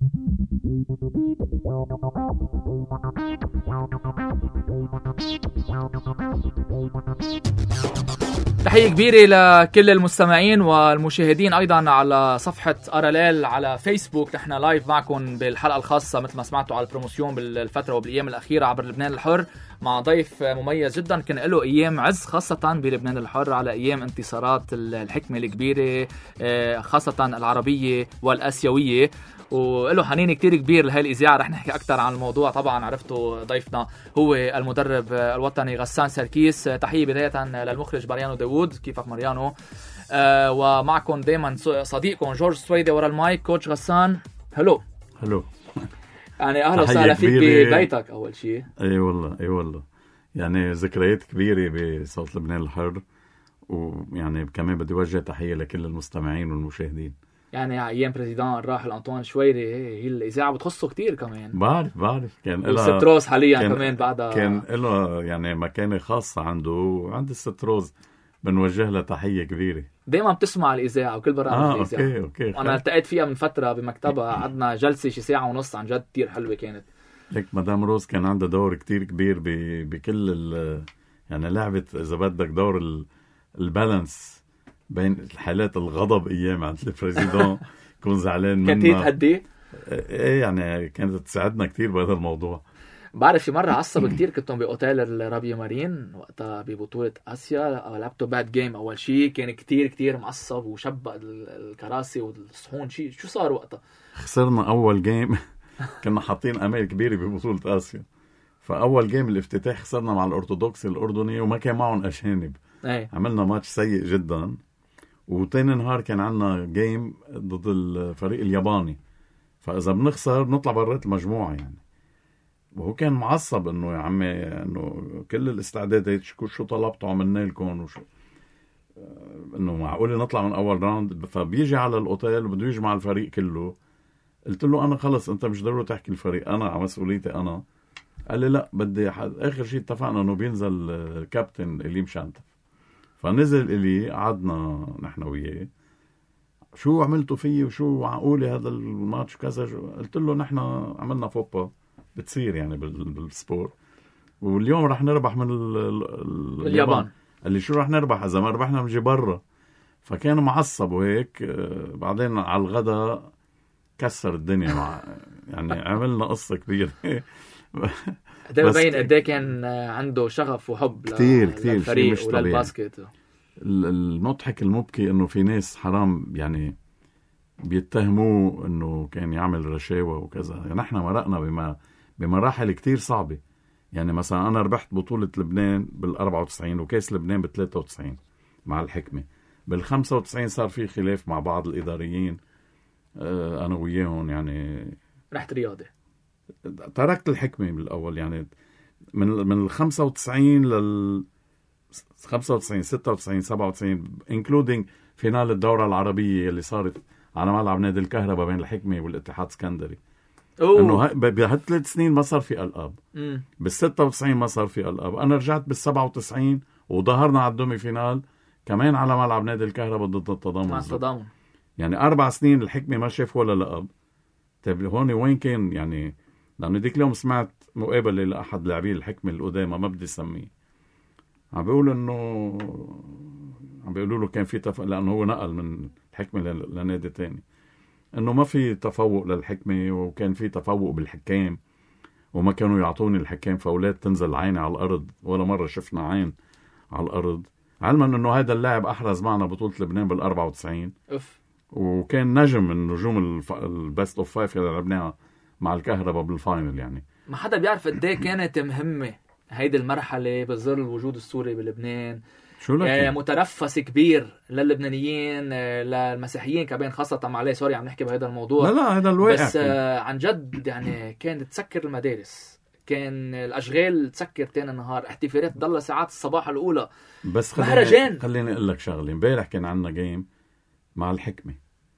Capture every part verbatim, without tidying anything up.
تحية كبيرة لكل المستمعين والمشاهدين أيضا على صفحة أراليل على فيسبوك. نحن لايف معكم بالحلقة الخاصة مثل ما سمعتوا على البروموسيون بالفترة وبالأيام الأخيرة عبر لبنان الحر مع ضيف مميز جدا. كان له أيام عز خاصة بلبنان الحر على أيام انتصارات الحكمة الكبيرة خاصة العربية والآسيوية، وله حنين كتير كبير لهي الإذاعة. رح نحكي أكتر عن الموضوع. طبعا عرفتوا ضيفنا هو المدرب الوطني غسان سركيس. تحية بداية للمخرج ماريانو داوود. كيفك ماريانو؟ آه ومعكم دايما صديقكم جورج سويدي ورا المايك. كوتش غسان، هلو هلو يعني أهلا وسهلا فيك ببيتك أول شيء. أي والله أي والله يعني ذكريات كبيرة بصوت لبنان الحر، ويعني كمان بدي وجه تحية لكل المستمعين والمشاهدين. يعني ايام بريزيدان الراحل انطوان شويري هي الاذاعه بتخصه كتير كمان. بعرف بعرف كان الستروز حاليا كان كمان بعدها كان له يعني مكانه خاصه عنده وعند الستروز. بنوجه له تحيه كبيره. دايما بتسمع الاذاعه وكل برامج آه الاذاعه. اوكي اوكي. انا التقيت فيها من فتره بمكتبها، قعدنا جلسه شي ساعه ونص، عن جد كتير حلوه كانت. لك مدام روز كان عندها دور كتير كبير بكل يعني لعبه اذا بدك دور البالانس بين الحالات الغضب ايام عند البريزيدون يكون زعلان منها. كانت تهدي؟ ايه يعني كانت تساعدنا كتير بهذا الموضوع. بعرف في مرة عصب كتير كنتم بأوتيل الرابية مارين وقتها ببطولة آسيا، لعبتوا باد جيم أول شيء، كان كتير كتير معصب وشبق الكراسي والصحون. شيء شو صار وقتها؟ خسرنا أول جيم. كنا حاطين أمال كبيرة ببطولة آسيا، فأول جيم الافتتاح خسرنا مع الأرثوذكسي الأردني وما كان معهم أجانب. أي. عملنا ماتش سيء جدا. وتاني نهار كان عنا جيم ضد الفريق الياباني، فإذا بنخسر نطلع برات المجموعة يعني. وهو كان معصب انه يا عمي انه كل الاستعدادات شو شو طلبتوا عملنا لكم وشو انه معقول نطلع من اول راوند. فبيجي على الاوتيل وبده يجمع الفريق كله. قلت له انا خلص انت مش ضروري تحكي الفريق، انا على مسؤوليتي انا. قال لي لا بدي حد. اخر شيء اتفقنا انه بينزل الكابتن اللي مشانتف، فنزل الي قعدنا نحن وياه. شو عملتوا فيه وشو معقول هذا الماتش كذا. قلت له نحن عملنا فوبا بتصير يعني بالسبور، واليوم رح نربح من ال ال اليابان. قال لي شو رح نربح اذا ما ربحنا بنجي برا. فكان معصب وهيك. بعدين على الغداء كسر الدنيا مع يعني عملنا قصة كبيرة. ده ببين قد ايه كان عنده شغف وحب كتير كتير للفريق وللباسكت. المضحك المبكي انه في ناس حرام يعني بيتهموه انه كان يعمل رشاوى وكذا. يعني نحن مرقنا بما بمراحل كتير صعبة. يعني مثلا أنا ربحت بطولة لبنان بالأربعة وتسعين وكاس لبنان بالثلاثة وتسعين مع الحكمة. بالخمسة وتسعين صار في خلاف مع بعض الإداريين آه أنا وياهم. يعني رحت رياضة، تركت الحكمة بالأول. يعني من من الخمسة وتسعين لل خمسة وتسعين ستة وتسعين سبعة وتسعين including فينال الدورة العربية اللي صارت على ملعب نادي الكهرباء بين الحكمة والاتحاد اسكندري. انه بهالثلاث سنين ما صار في القاب. بالستة وتسعين ما صار في القاب. انا رجعت بالسبعة وتسعين وظهرنا على الدومي فينال كمان على ملعب نادي الكهرباء ضد التضامن. مع التضامن يعني اربع سنين الحكمة ما شاف ولا لقب. طيب هون وين كان يعني؟ لانه ديك اليوم سمعت مقابلة لاحد لاعبين الحكمة القدامى ما بدي اسميه، عم بيقول انه عم بيقولوا له كان في تف... لانه هو نقل من الحكمة لنادي تاني، انه ما في تفوق للحكمة وكان في تفوق بالحكام وما كانوا يعطوني الحكام فاولاد تنزل عيني على الارض. ولا مرة شفنا عين على الارض. علما انه هذا اللاعب احرز معنا بطولة لبنان بالاربعة وتسعين أف. وكان نجم من نجوم الف... البست اوف فايف اللي لعبناها مع الكهرباء بالفاينل. يعني ما حدا بيعرف قد ايه كانت مهمة هيدي المرحلة بظل الوجود السوري بلبنان. شو لك آه مترفس كبير للبنانيين آه للمسيحيين كمان خاصة. معليه سوري عم نحكي بهذا الموضوع. لا لا هذا الواقع. بس آه عن جد يعني كانت تسكر المدارس، كان الأشغال تسكر تاني النهار، احتفالات ضل ساعات الصباح الأولى. بس مهرجان. خليني أقول لك شغلة. امبارح كان عنا جيم مع الحكمة.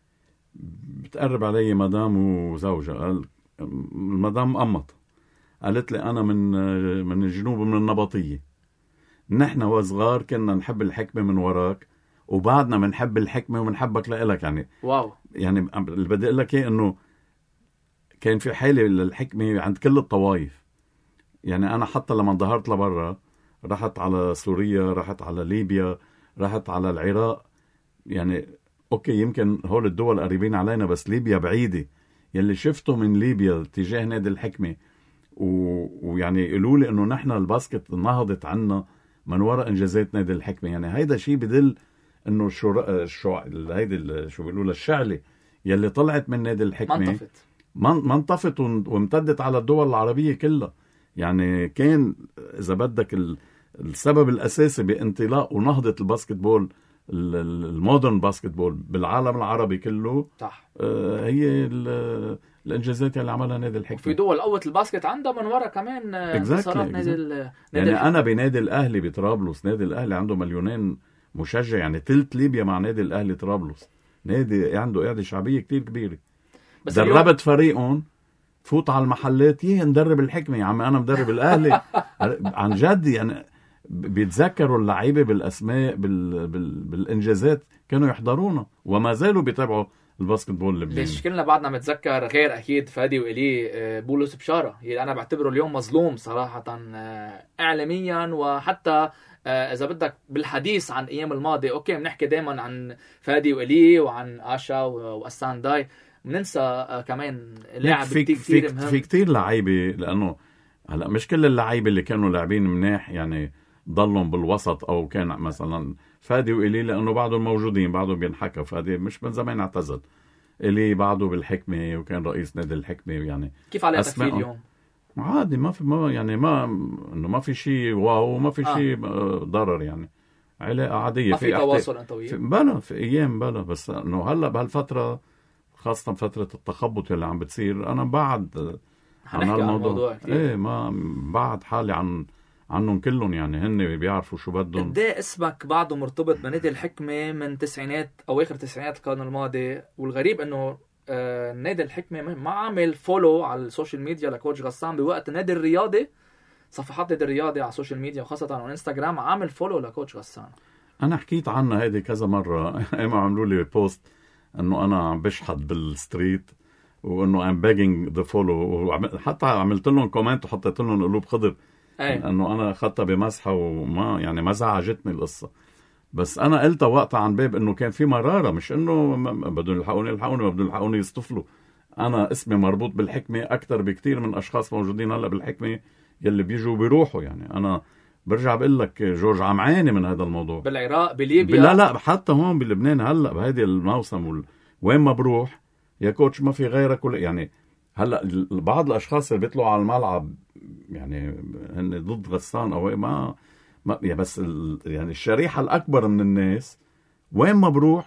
بتقرب علي مدام وزوجة. قال المدام أمط قالت لي أنا من من الجنوب من النبطية. نحن وصغار كنا نحب الحكمة من وراك وبعدنا بنحب الحكمة وبنحبك لإلك. يعني واو. يعني اللي بدي أقول لك إيه إنه كان في حالة للحكمة عند كل الطوائف. يعني أنا حتى لما ظهرت لبرا رحت على سوريا، رحت على ليبيا، رحت على العراق. يعني أوكي يمكن هول الدول قريبين علينا، بس ليبيا بعيدة. يلي شفته من ليبيا تجاه نادي الحكمة و... ويعني قالوا لي إنه نحن الباسكت نهضت عنا من وراء إنجازات نادي الحكمة. يعني هيدا شيء بدل إنه شو شو هيدا شو بيقولوا الشعلة يلي طلعت من نادي الحكمة منطفت ما انطفت وامتدت على الدول العربية كلها. يعني كان إذا بدك السبب الأساسي بانطلاق ونهضة الباسكت بول، المودرن باسكت بول بالعالم العربي كله، صح. آه هي الإنجازات اللي عملها نادي الحكمة. وفي دول قوت الباسكت عندها من وراء كمان انتصارات exactly. نادي, exactly. نادي يعني الحكمة. أنا بنادي الأهلي بطرابلس، نادي الأهلي عنده مليونين مشجع، يعني تلت ليبيا مع نادي الأهلي طرابلس. نادي عنده قاعدة شعبية كتير كبيرة. بس دربت فريقهم، فوت على المحلات، يه ندرب الحكمة يا عمي، أنا مدرب الأهلي. عن جد يعني بيتذكروا اللعيبة بالأسماء بال... بال... بالإنجازات، كانوا يحضرونا وما زالوا بيتابعوا الباسكت بول اللبناني. ليش كلنا بعدنا متذكر غير أكيد فادي وإلي بولس بشارة، اللي أنا بعتبره اليوم مظلوم صراحة إعلاميا، وحتى إذا بدك بالحديث عن أيام الماضي. أوكي بنحكي دايما عن فادي وإلي وعن آشا وأسان داي، بننسى كمان لاعب في كتير في مهم. في كتير لعيبة، لأنه هلا مش كل اللعيبة اللي كانوا لاعبين مناح يعني ضلهم بالوسط، أو كان مثلا فادي وإلي لأنه بعضهم موجودين، بعضهم بينحكى. فادي مش من زمان اعتزل، إلي بعده بالحكمة وكان رئيس نادي الحكمة. يعني كيف علاقتك فيه اليوم؟ عادي، ما في ما يعني ما إنه ما في شيء واو وما في آه. شيء ضرر، يعني علاقة عادية. ما في في تواصل أنت وياه؟ بلا في أيام بلا، بس إنه هلا بهالفترة خاصة فترة التخبط اللي عم بتصير، أنا بعد عن هالموضوع. إيه ما بعد حالي عن عنهم كلهم، يعني هن بيعرفوا شو بدهم. قديه اسمك بعده مرتبط بنادي الحكمة من تسعينات أواخر تسعينات القرن الماضي، والغريب إنه آه نادي الحكمة ما عامل فولو على السوشيال ميديا لكوتش غسان، بوقت نادي الرياضي صفحات نادي الرياضي على السوشيال ميديا وخاصة على انستغرام عامل فولو لكوتش غسان. أنا حكيت عنها هيدي كذا مرة. اما عملوا لي بوست إنه أنا عم بشحت بالستريت وإنه I'm begging the follow، وحتى عملت لهم كومنت وحطيت لهم قلوب خضر، إنه أنا أخذتها بمسحة وما يعني ما زعجتني القصة. بس أنا قلتها وقتها عن باب إنه كان في مرارة، مش إنه بدهم يلحقوني يلحقوني ما بدهم يلحقوني يصطفلوا. أنا اسمي مربوط بالحكمة أكتر بكتير من أشخاص موجودين هلا بالحكمة يلي بيجوا بيروحوا. يعني أنا برجع بقول لك جورج عم عاني من هذا الموضوع بالعراق بليبيا. لا لا حتى هون بلبنان هلا بهذه الموسم وال... وين ما بروح يا كوتش ما في غيرك ولا يعني. هلا بعض الاشخاص اللي بيطلعوا على الملعب يعني هن ضد غسان او ما ما يعني، بس ال... يعني الشريحه الاكبر من الناس وين ما بروح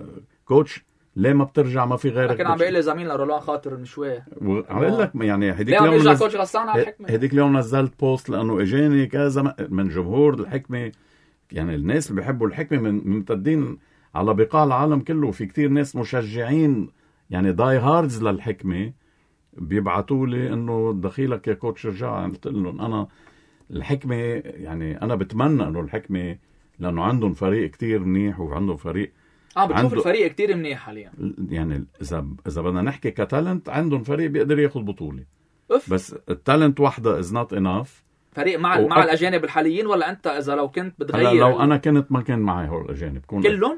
كوتش ليه ما بترجع ما في غيرك. لكن عم بيقول لي زميلنا رولان خاطر من شوي عم بقول لك يعني هديك اليوم اليوم نزل كوتش غسان على الحكمه. هديك اليوم نزلت بوست لانه اجاني كذا من جمهور الحكمه. يعني الناس اللي بيحبوا الحكمه من ممتدين على بقاع العالم كله. في كتير ناس مشجعين يعني داي هاردز للحكمه بيبعتوا لي انه دخيلك يا كوتش رجع. قلت لهم انا الحكمه يعني انا بتمنى انه الحكمه لانه عندهم فريق كتير منيح وعندهم فريق اه بتشوف عنده... الفريق كتير منيح حاليا. يعني اذا اذا بدنا نحكي كتالنت عندهم فريق بيقدر ياخذ بطوله. أف. بس التالنت وحده از نوت انف. فريق مع وأك... مع الاجانب الحاليين ولا انت اذا لو كنت بتغير لو انا كنت ما كان معي هول الاجانب كلهم.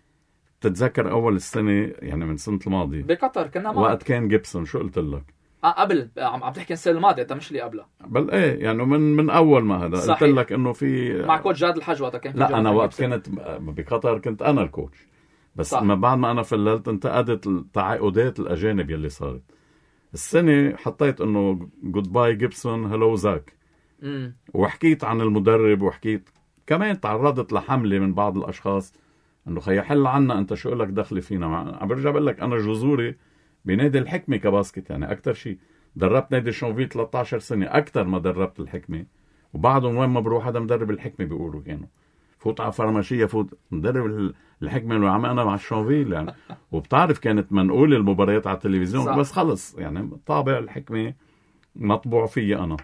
تتذكر اول السنه يعني من سنه الماضي بقطر كنا معك وقت كان جيبسون شو قلت لك؟ اه قبل عم عم تحكي السنه الماضيه انت مش اللي قبلها. بل ايه يعني من من اول ما هذا صحيح. قلت لك انه في مع كوتش جاد الحج وقتها كان في. لا انا وقت كنت بقطر كنت انا الكوتش بس صح. ما بعد ما انا فللت انتقدت التعاقدات الاجانب يلي صارت السنه. حطيت انه جود باي جيبسون هلو زاك. امم وحكيت عن المدرب وحكيت كمان تعرضت لحمله من بعض الاشخاص انه خي حل عنا انت شو لك دخل فينا. عم برجع بقول لك انا جذوري بنادي الحكمه كباسكت يعني اكثر شيء. دربت نادي شونفيل ثلاثة عشر سنه اكثر ما دربت الحكمه. وبعدهم وين ما بروح هذا مدرب الحكمه بيقولوا كانوا فوت على فرماشيه فوت مدرب الحكمه اللي عم انا مع الشونفيل يعني. وبتعرف كانت منقول المباريات على التلفزيون صح. بس خلص يعني طابع الحكمه مطبوع فيي انا.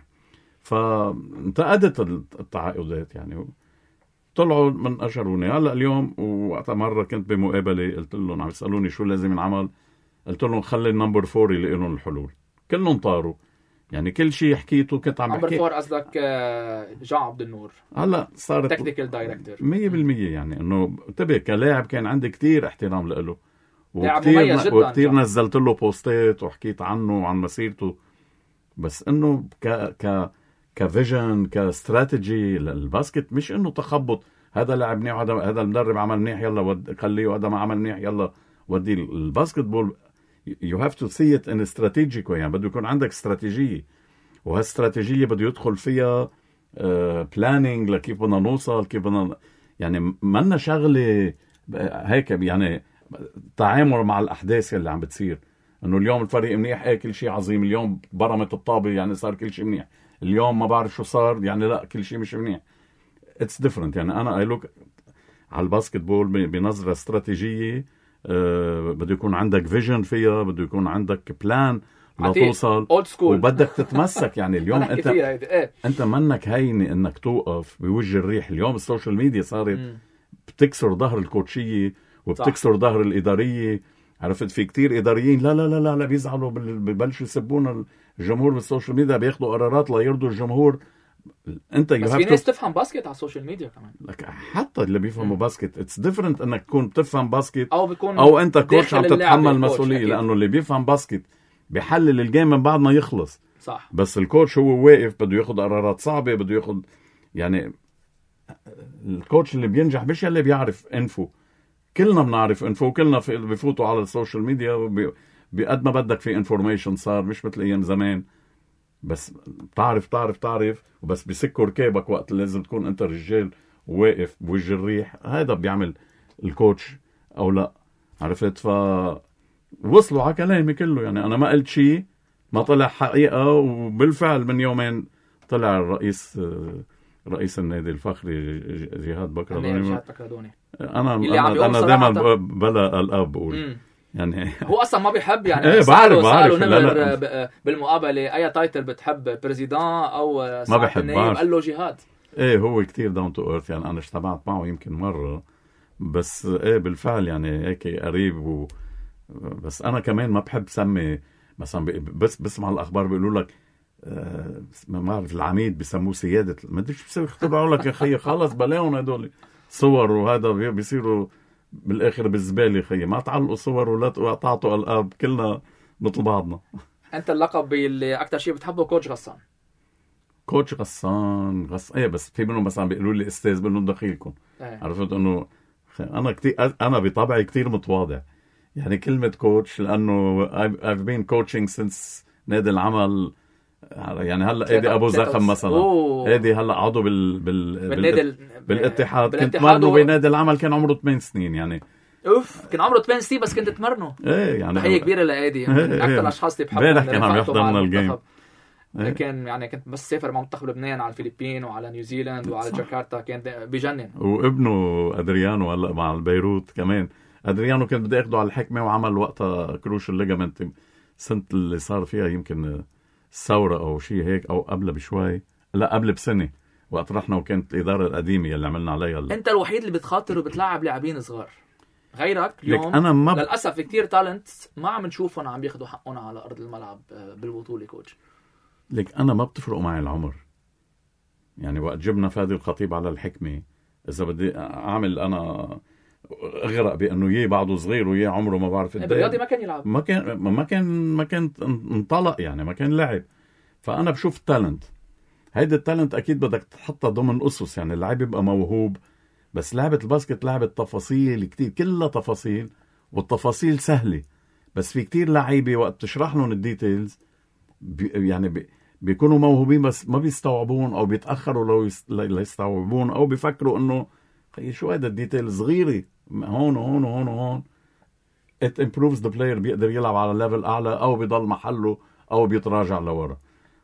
فانتقدت التعاقدات يعني طلعوا من أشروني. هلا اليوم وقت مرة كنت بمقابلة قلت لهم عم يسألوني شو لازم ينعمل. قلت لهم خلي النمبر فور اللي لهم الحلول كلهم طاروا يعني كل شيء حكيته كنت عم نمبر بحكي. فور قصدك جان عبد النور هلا صارت تكنيكال دايركتور مية بالمية يعني انه انتبه كلاعب كان عندي كتير احترام له لاعب مميز جدا وكتير جان. نزلت له بوستات وحكيت عنه وعن مسيرته بس انه ك ك كفيجن كاستراتيجي للباسكت مش انه تخبط هذا لاعب منيح وهذا هذا المدرب عمل منيح يلا ود... خليه وهذا ما عمل منيح يلا ودي الباسكت بول you have to see it in a strategic way يعني بده يكون عندك استراتيجية وهالاستراتيجية بده يدخل فيها بلانينج uh, لكيف بدنا نوصل كيف بدنا يعني منا شغلة هيك يعني تعامل مع الأحداث اللي عم بتصير انه اليوم الفريق منيح ايه كل شيء عظيم اليوم برمت الطابة يعني صار كل شيء منيح اليوم ما بعرف شو صار يعني لا كل شيء مش منيح it's different يعني انا I look على الباسكت بول بنظرة استراتيجية أه بده يكون عندك فيجن فيها بده يكون عندك بلان لتوصل وبدك تتمسك يعني اليوم انت ايه. انت منك هيني انك توقف بوجه الريح اليوم السوشيال ميديا صارت م. بتكسر ظهر الكوتشية وبتكسر ظهر الإدارية عرفت في كتير إداريين لا لا لا لا, لا بيزعلوا ببلشوا يسبون الجمهور بالسوشيال ميديا بياخدوا قرارات ليرضوا الجمهور انت بس في ناس تفهم باسكت على السوشيال ميديا كمان لك حتى اللي بيفهموا باسكت اتس ديفرنت انك تكون بتفهم باسكت او بيكون او انت كوتش عم تتحمل مسؤوليه لانه اللي بيفهم باسكت بيحلل الجيم من بعد ما يخلص صح بس الكوتش هو واقف بده ياخذ قرارات صعبه بده ياخذ يعني الكوتش اللي بينجح مش اللي بيعرف انفو كلنا بنعرف انفو وكلنا بفوتوا على السوشيال ميديا بقد ما بدك في انفورميشن صار مش مثل ايام زمان بس تعرف تعرف تعرف وبس بسكوا ركابك وقت اللي لازم تكون انت رجال واقف بوجه الريح هذا بيعمل الكوتش او لا عرفت ف وصلوا على كلامي كله يعني انا ما قلت شيء ما طلع حقيقة وبالفعل من يومين طلع الرئيس رئيس النادي الفخري جهاد بكردوني انا انا, أنا دائما بلا الاب بقول يعني هو اصلا ما بيحب يعني ايه بعرف بعرف لا لا. بالمقابله اي تايتل بتحب بريزيدان او ما بحب قال له جهاد ايه هو كتير داون تو ايرث يعني انا اجتمعت معه يمكن مره بس ايه بالفعل يعني هيك قريب و... بس انا كمان ما بحب سمي مثلا بس بسمع الاخبار بيقولوا لك آه ما بعرف العميد بسموه سياده ما ادري شو بيصير يختبروا لك يا اخي خلص بلاهم هدول صور وهذا بيصيروا بالاخر بالزباله خيي ما تعلقوا صور ولا تعطوا القاب كلنا مثل بعضنا. انت اللقب اللي اكثر شيء بتحبه كوتش غسان كوتش غسان غس ايه بس في منهم مثلا بيقولوا لي استاذ بقول لهم دخيلكم ايه. عرفت انه انا كتير انا بطبعي كتير متواضع يعني كلمه كوتش لانه I've been coaching since نادي العمل يعني هلا ايدي ابو زخم مثلا ايدي هلا عضو بال بال بالنادي بالاتحاد كنت مرنه بنادي العمل كان عمره ثمان سنين يعني اوف كان عمره ثمان سنين بس كنت تمرنه ايه يعني تحيه كبيره لايدي يعني من اكثر الاشخاص اللي بحبهم امبارح كان عم يحضرنا الجيم كان يعني كنت بس سافر مع منتخب لبنان على الفلبين وعلى نيوزيلاند وعلى جاكرتا كان بجنن وابنه ادريانو هلا مع البيروت كمان ادريانو كان بده ياخده على الحكمه وعمل وقتها كروشال ليجامنت السنه اللي صار فيها يمكن الثوره او شيء هيك او قبل بشوي لا قبل بسنه وقت رحنا وكانت الاداره القديمه اللي عملنا عليها اللي. انت الوحيد اللي بتخاطر وبتلعب لاعبين صغار غيرك اليوم أنا ما ب... للاسف كتير تالنت ما عم نشوفهم عم بياخذوا حقهم على ارض الملعب بالبطوله كوتش لك انا ما بتفرق معي العمر يعني وقت جبنا فادي الخطيب على الحكمه اذا بدي اعمل انا اغرق بانه يي بعده صغير ويي عمره ما بعرف قد ايه ما كان يلعب ما كان ما كان ما كان انطلق يعني ما كان لعب فانا بشوف التالنت هيدا التالنت اكيد بدك تحطها ضمن اسس يعني اللاعب يبقى موهوب بس لعبه الباسكت لعبه تفاصيل كتير كلها تفاصيل والتفاصيل سهله بس في كتير لعيبه وقت تشرح لهم الديتيلز بي يعني بي بيكونوا موهوبين بس ما بيستوعبون او بيتاخروا لو يستوعبون او بيفكروا انه خي شو هذا الديتيل صغيره هون وهون وهون وهون it improves the player بيقدر يلعب على ليفل اعلى او بيضل محله او بيتراجع لورا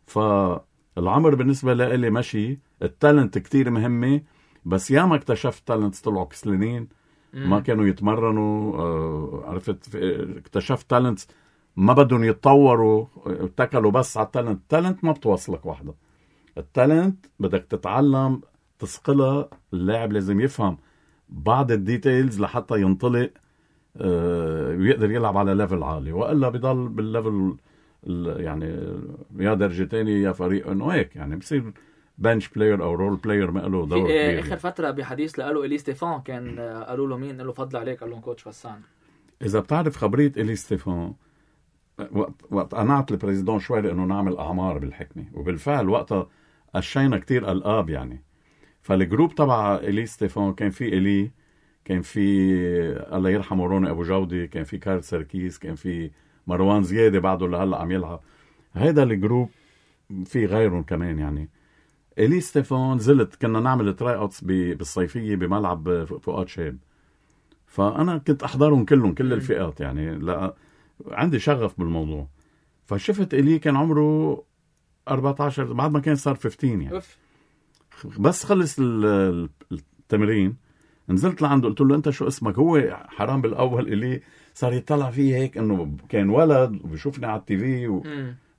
فالعمر بالنسبه لي ماشي التالنت كتير مهمه بس ياما اكتشفت تالنتس طلعوا كسلانين ما كانوا يتمرنوا آه عرفت اكتشفت تالنتس ما بدهم يتطوروا اتكلوا بس على التالنت التالنت ما بتوصلك وحده التالنت بدك تتعلم تسقلها اللاعب لازم يفهم بعض الديتيلز لحتى ينطلق آه ويقدر يلعب على ليفل عالي وإلا بيضل بالليفل يعني يا درجة تانية يا فريق انه هيك يعني بصير بنش بلاير او رول بلاير ما له دور كبير. اخر فتره بحديث لقالوا إلي ستيفان كان قالوا له مين، قال له فضل عليك، قال لهم كوتش غسان. اذا بتعرف خبريه إلي ستيفان، وقت وقت قنعت البريزيدون شوي لانه نعمل اعمار بالحكمه، وبالفعل وقتها قشينا كتير القاب يعني. فالجروب تبع إلي ستيفان كان في إلي، كان في الله يرحمه روني ابو جودي، كان في كارل سيركيز، كان في مروان زياده بعده اللي هلا عم يلعب. هيدا الجروب في غيرهم كمان يعني. إلي ستيفان زلت كنا نعمل تراي اوتس بالصيفيه بملعب فؤاد شاب، فانا كنت احضرهم كلهم كل الفئات يعني، لا عندي شغف بالموضوع. فشفت إلي كان عمره أربعة عشر بعد ما كان صار خمستاشر يعني. أوف. بس خلص التمرين نزلت لعنده قلت له انت شو اسمك؟ هو حرام بالاول إلي صار يطلع فيه هيك انه كان ولد وبشوفني على التي في و...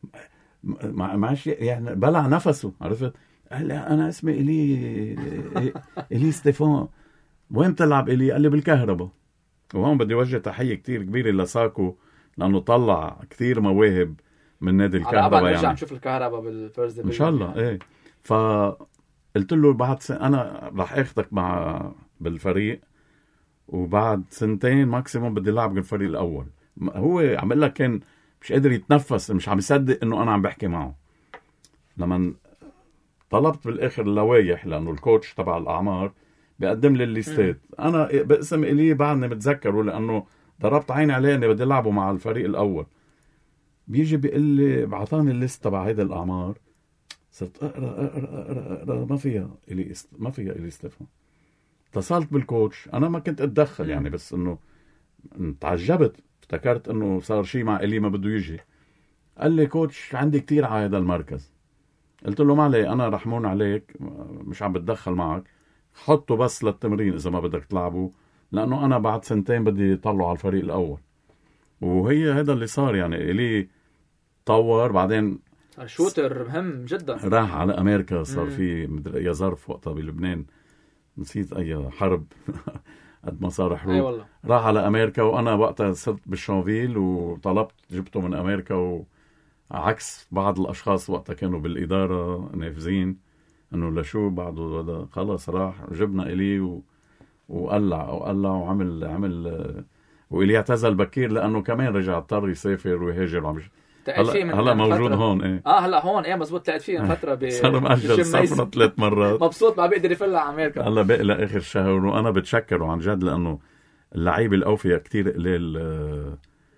معش يعني بلع نفسه، عرفت؟ قال انا اسمي إلي إلي ستيفان. وين تلعب إلي؟ قال لي بالكهرباء. وهون بدي وجه تحيه كتير كبيره لساكو لانه طلع كتير مواهب من نادي الكهرباء يعني. نرجع نشوف الكهرباء بالفيرست ان شاء الله يعني. ايه فقلت له بعد سنة انا راح اخذك مع بالفريق، وبعد سنتين ماكسيموم بدي العب بالفريق الاول. هو عمل لك كان مش قادر يتنفس، مش عم يصدق انه انا عم بحكي معه. لما طلبت بالاخر اللوايح لانه الكوتش تبع الاعمار بيقدم لي الليستات، انا باسم إلي بعدني متذكره لانه ضربت عيني عليه اني بدي العبه مع الفريق الاول. بيجي بيقول لي بعطاني الليست تبع هيدا الاعمار، صرت اقرا اقرا اقرا اقرا ما فيها إلي است... ما فيها إلي ستيفان. اتصلت بالكوتش، انا ما كنت اتدخل يعني، بس انه تعجبت، افتكرت انه صار شيء مع إلي ما بده يجي. قال لي كوتش عندي كتير على هذا المركز. قلت له ما علي، انا رحمون عليك، مش عم بتدخل معك، حطه بس للتمرين اذا ما بدك تلعبه، لانه انا بعد سنتين بدي طلعه على الفريق الاول. وهي هذا اللي صار يعني. إلي طور بعدين صار شوتر مهم جدا، راح على امريكا، صار في مدري يا ظرف وقتها بلبنان، نسيت اي حرب قد ما صار حروب. أي والله. راح على امريكا وانا وقتها صرت بالشونفيل وطلبت جبته من امريكا، وعكس بعض الاشخاص وقتها كانوا بالاداره نافذين انه لشو بعده هذا، خلص راح جبنا إلي و... وقلع وقلع وعمل عمل. وإلي اعتزل بكير لانه كمان رجع اضطر يسافر ويهاجر وعم هلا هلا موجود هون. ايه اه هلا هون ايه مزبوط. لقيت فيه من فتره ب صار مأجل سفرة ثلاث مرات، مبسوط ما بيقدر يفلع على امريكا. هلا باقي لاخر الشهر، وانا بتشكره عن جد لانه اللعيبه الاوفياء كتير قليل. آه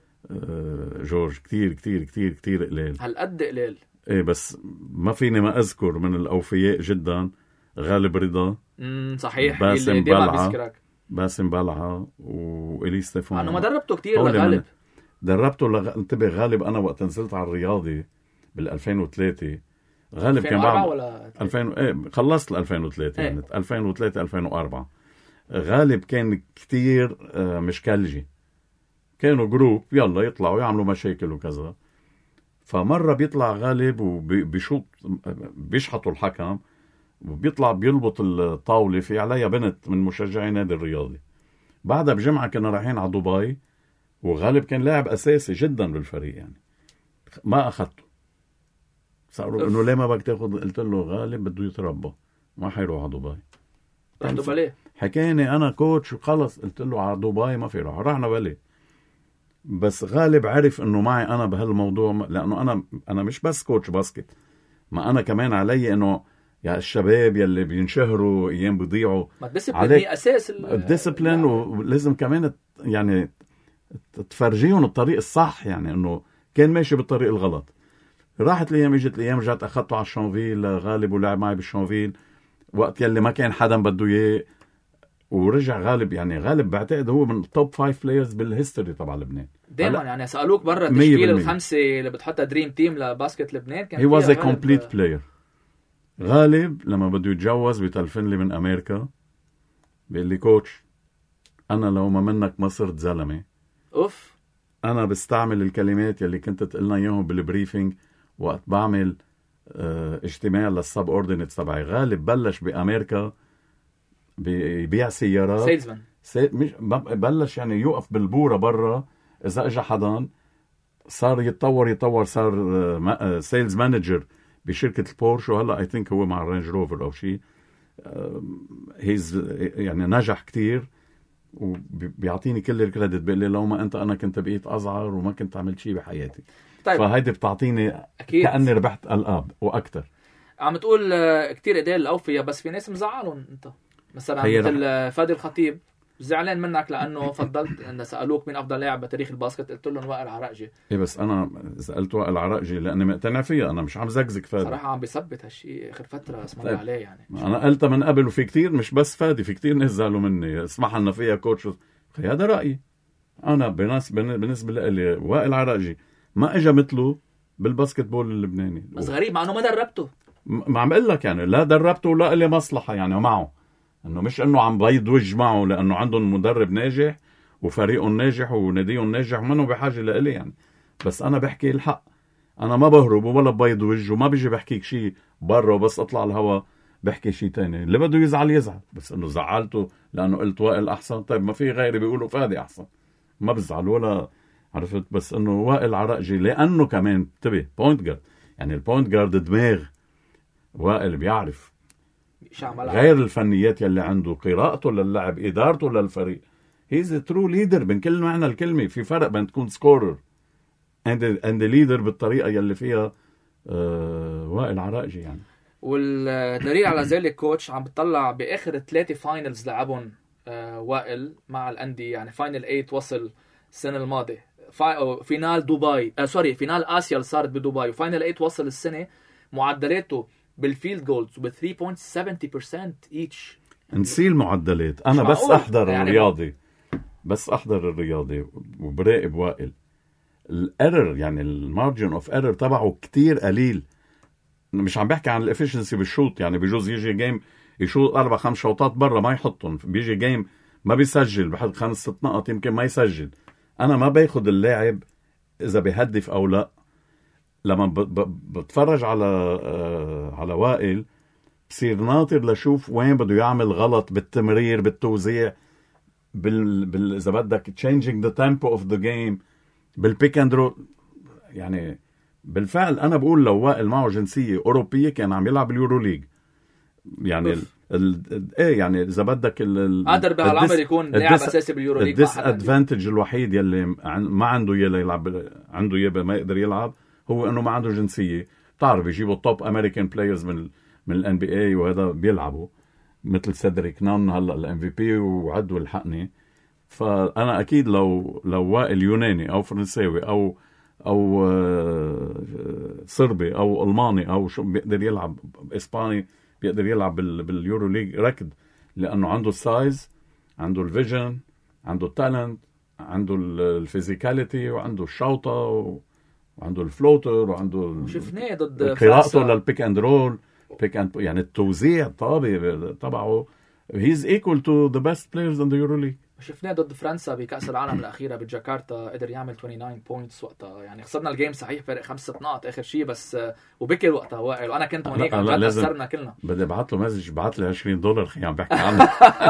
آه جورج كتير كتير كتير كتير قليل، هالقد قليل. ايه بس ما فيني ما اذكر من الاوفياء جدا غالب رضا، امم صحيح، باسم بلعه باسم بلعه وإلي ستيفان. انا ما دربته كتير لغالب، دربته لغ... انتبه غالب انا وقت نزلت على الرياضي بال ألفين وثلاثة. غالب كان بعد ولا ألفين ايه خلصت ال ألفين وثلاثة. ايه. يعني ألفين وثلاثة ألفين وأربعة. غالب كان كتير مشكلجي، كانوا جروب يلا يطلعوا يعملوا مشاكل وكذا. فمرة بيطلع غالب وبيشوط بيشحطوا الحكم، وبيطلع بيلبط الطاولة في عليها بنت من مشجعي نادي الرياضي. بعدها بجمعة كنا رايحين على دبي، وغالب كان لاعب أساسي جدا بالفريق يعني، ما أخذته. صاروا إنه ليه ما بدك تاخذ؟ قلت له غالب بده يتربى، ما حيروح على دبي. رح دبي ليه؟ حكاني أنا كوتش وخلص. قلت له على دبي ما في راح، رحنا بلي. بس غالب عرف إنه معي أنا بهالموضوع، لأنه أنا أنا مش بس كوتش باسكت، ما أنا كمان علي إنه يا الشباب يلي بينشهروا أيام بيضيعوا. ما الديسبلين هي أساس الديسبلين، ولازم كمان يعني تفرجيهم الطريق الصح، يعني انه كان ماشي بالطريق الغلط. راحت الايام اجت الايام، رجعت اخذته على الشونفيل غالب ولعب معي بالشونفيل وقت يلي ما كان حدا بده اياه، ورجع غالب. يعني غالب بعتقد هو من التوب فايف بلايرز بالهيستوري تبع لبنان دائما. يعني سالوك برا التشكيل الخمسه اللي بتحطها دريم تيم لباسكت لبنان، كان هي واز ا كومبليت بلاير. غالب لما بده يتجوز بيتلفن لي من امريكا بيقول لي كوتش انا لو ما منك ما صرت زلمه. اوف. انا بستعمل الكلمات يلي كنت تقلنا اياهم بالبريفنج وقت بعمل اه اجتماع للسب اوردينيتس تبعي. غالب بلش بامريكا بيبيع سيارات، سيلزمان. سي... مش بلش يعني يوقف بالبوره برا اذا اجى حدا صار يتطور يتطور صار سيلز مانجر بشركة البورش، وهلا اي ثينك هو مع الرينج روفر او شيء. هيز يعني نجح كتير، وبيعطيني كل الكريدت، بيقول لي لو ما انت انا كنت بقيت اصغر وما كنت عملت شيء بحياتي. طيب. فهيدي بتعطيني أكيد. كأني ربحت الآب واكثر. عم تقول كتير ايدين الاوفياء، بس في ناس مزعلهم انت مثلا مثل فادي الخطيب زعلان منك لانه فضلت ان سالوك مين افضل لاعب بتاريخ الباسكت، قلت لهم وائل عراقجي. ايه بس انا سالت وائل عراقجي لاني مقتنع فيها، انا مش عم زقزق فادي صراحه، عم بيثبت هالشيء اخر فتره اسمع طيب. عليه يعني انا قلتها من قبل، وفي كتير مش بس فادي، في كتير ناس زعلوا مني اسمح لنا فيها كوتش. هذا رايي انا. بالنسبه بالنسبه لي وائل عراقجي ما اجى مثله بالباسكت بول اللبناني. بس غريب مع انه ما دربته. ما عم بقول لك يعني لا دربته ولا لي مصلحه يعني معه، انه مش انه عم بيض وجه معه لانه عندهم مدرب ناجح وفريقهم ناجح وناديهم ناجح، منه بحاجه لإلي يعني. بس انا بحكي الحق، انا ما بهرب ولا بيض وجه، وما بيجي بحكيك شيء برا وبس اطلع الهوا بحكي شيء تاني. اللي بده يزعل يزعل، بس انه زعلته لانه قلت وائل احسن. طيب ما في غيري بيقولوا فادي احسن، ما بزعل ولا عرفت. بس انه وائل عراقجي لانه كمان انتبه بوينت جارد، يعني البوينت جارد دماغ وائل، بيعرف غير الفنيات يلي عنده، قراءته للعب، ادارته للفريق. هيز ترو ليدر من كل معنى الكلمه. في فرق بين تكون سكورر اند اند ليدر بالطريقه يلي فيها آه وائل عراقجي يعني. والدليل على ذلك كوتش عم بتطلع باخر ثلاثه فاينلز لعبهم آه وائل مع الانديه، يعني فاينل ثمانية وصل السنه الماضيه، فينال دبي آه سوري فينال اسيا اللي صارت بدبي، وفاينل ثمانية وصل السنه. معدلاته بالفيلد جولز ب ثلاثة فاصلة سبعين بالمية ايتش. نسيل معدلات. انا بس احضر يعني الرياضي بس احضر الرياضي وبراقب وائل. الايرور يعني المارجن اوف ايرور تبعه كتير قليل. مش عم بحكي عن الافيشنسي بالشوط، يعني بجوز يجي جيم يشوط اربع خمس شوطات برا ما يحطهم، بيجي جيم ما بيسجل، بحط خمس ست نقط يمكن ما يسجل. انا ما باخد اللاعب اذا بيهدف او لا. لما بتفرج على آه على وائل بصير ناطر لشوف وين بده يعمل غلط بالتمرير، بالتوزيع، بال, بال... اذا بدك changing the tempo of the game، بالبيك اند رول. يعني بالفعل انا بقول لو وائل معه جنسيه اوروبيه كان عم يلعب اليورو ليج يعني. ال... ال... ايه يعني اذا بدك ال... قادر بهالعمر يكون لاعب اساسي باليورو ليج. الديس ادفانتج الوحيد يلي ما عنده يلا يلعب عنده يبقى ما يقدر يلعب هو انه ما عنده جنسيه. بتعرف يجيبوا التوب امريكان بلايرز من من الان بي اي، وهذا بيلعبوا مثل سيدريك نان هلا الام في بي وعدوا الحقني. فانا اكيد لو لو وائل يوناني او فرنساوي او او صربي او الماني او شو بيقدر يلعب اسباني، بيقدر يلعب باليورو ليج ركض، لانه عنده السايز، عنده الفيجن، عنده التالنت، عنده الفيزيكاليتي، وعنده الشوطه و... وعنده الفلوتر، وعنده شفناه ضد قراءته للبيك اند رول، بيك اند يعني التوزيع الطابي تبعه. he's equal to the best players in the EuroLeague. شفناه ضد فرنسا بكأس العالم الأخيرة بجاكرتا، قدر يعمل تسعة وعشرين بوينتس وقتها. يعني خسرنا الجيم صحيح فرق خمسة نقط آخر شيء، بس وبكر وقتها وائل، وأنا كنت هونيك عن جد أثرنا كلنا. بدي أبعت له مسج، بعت لي عشرين دولار خي عم بحكي عنه.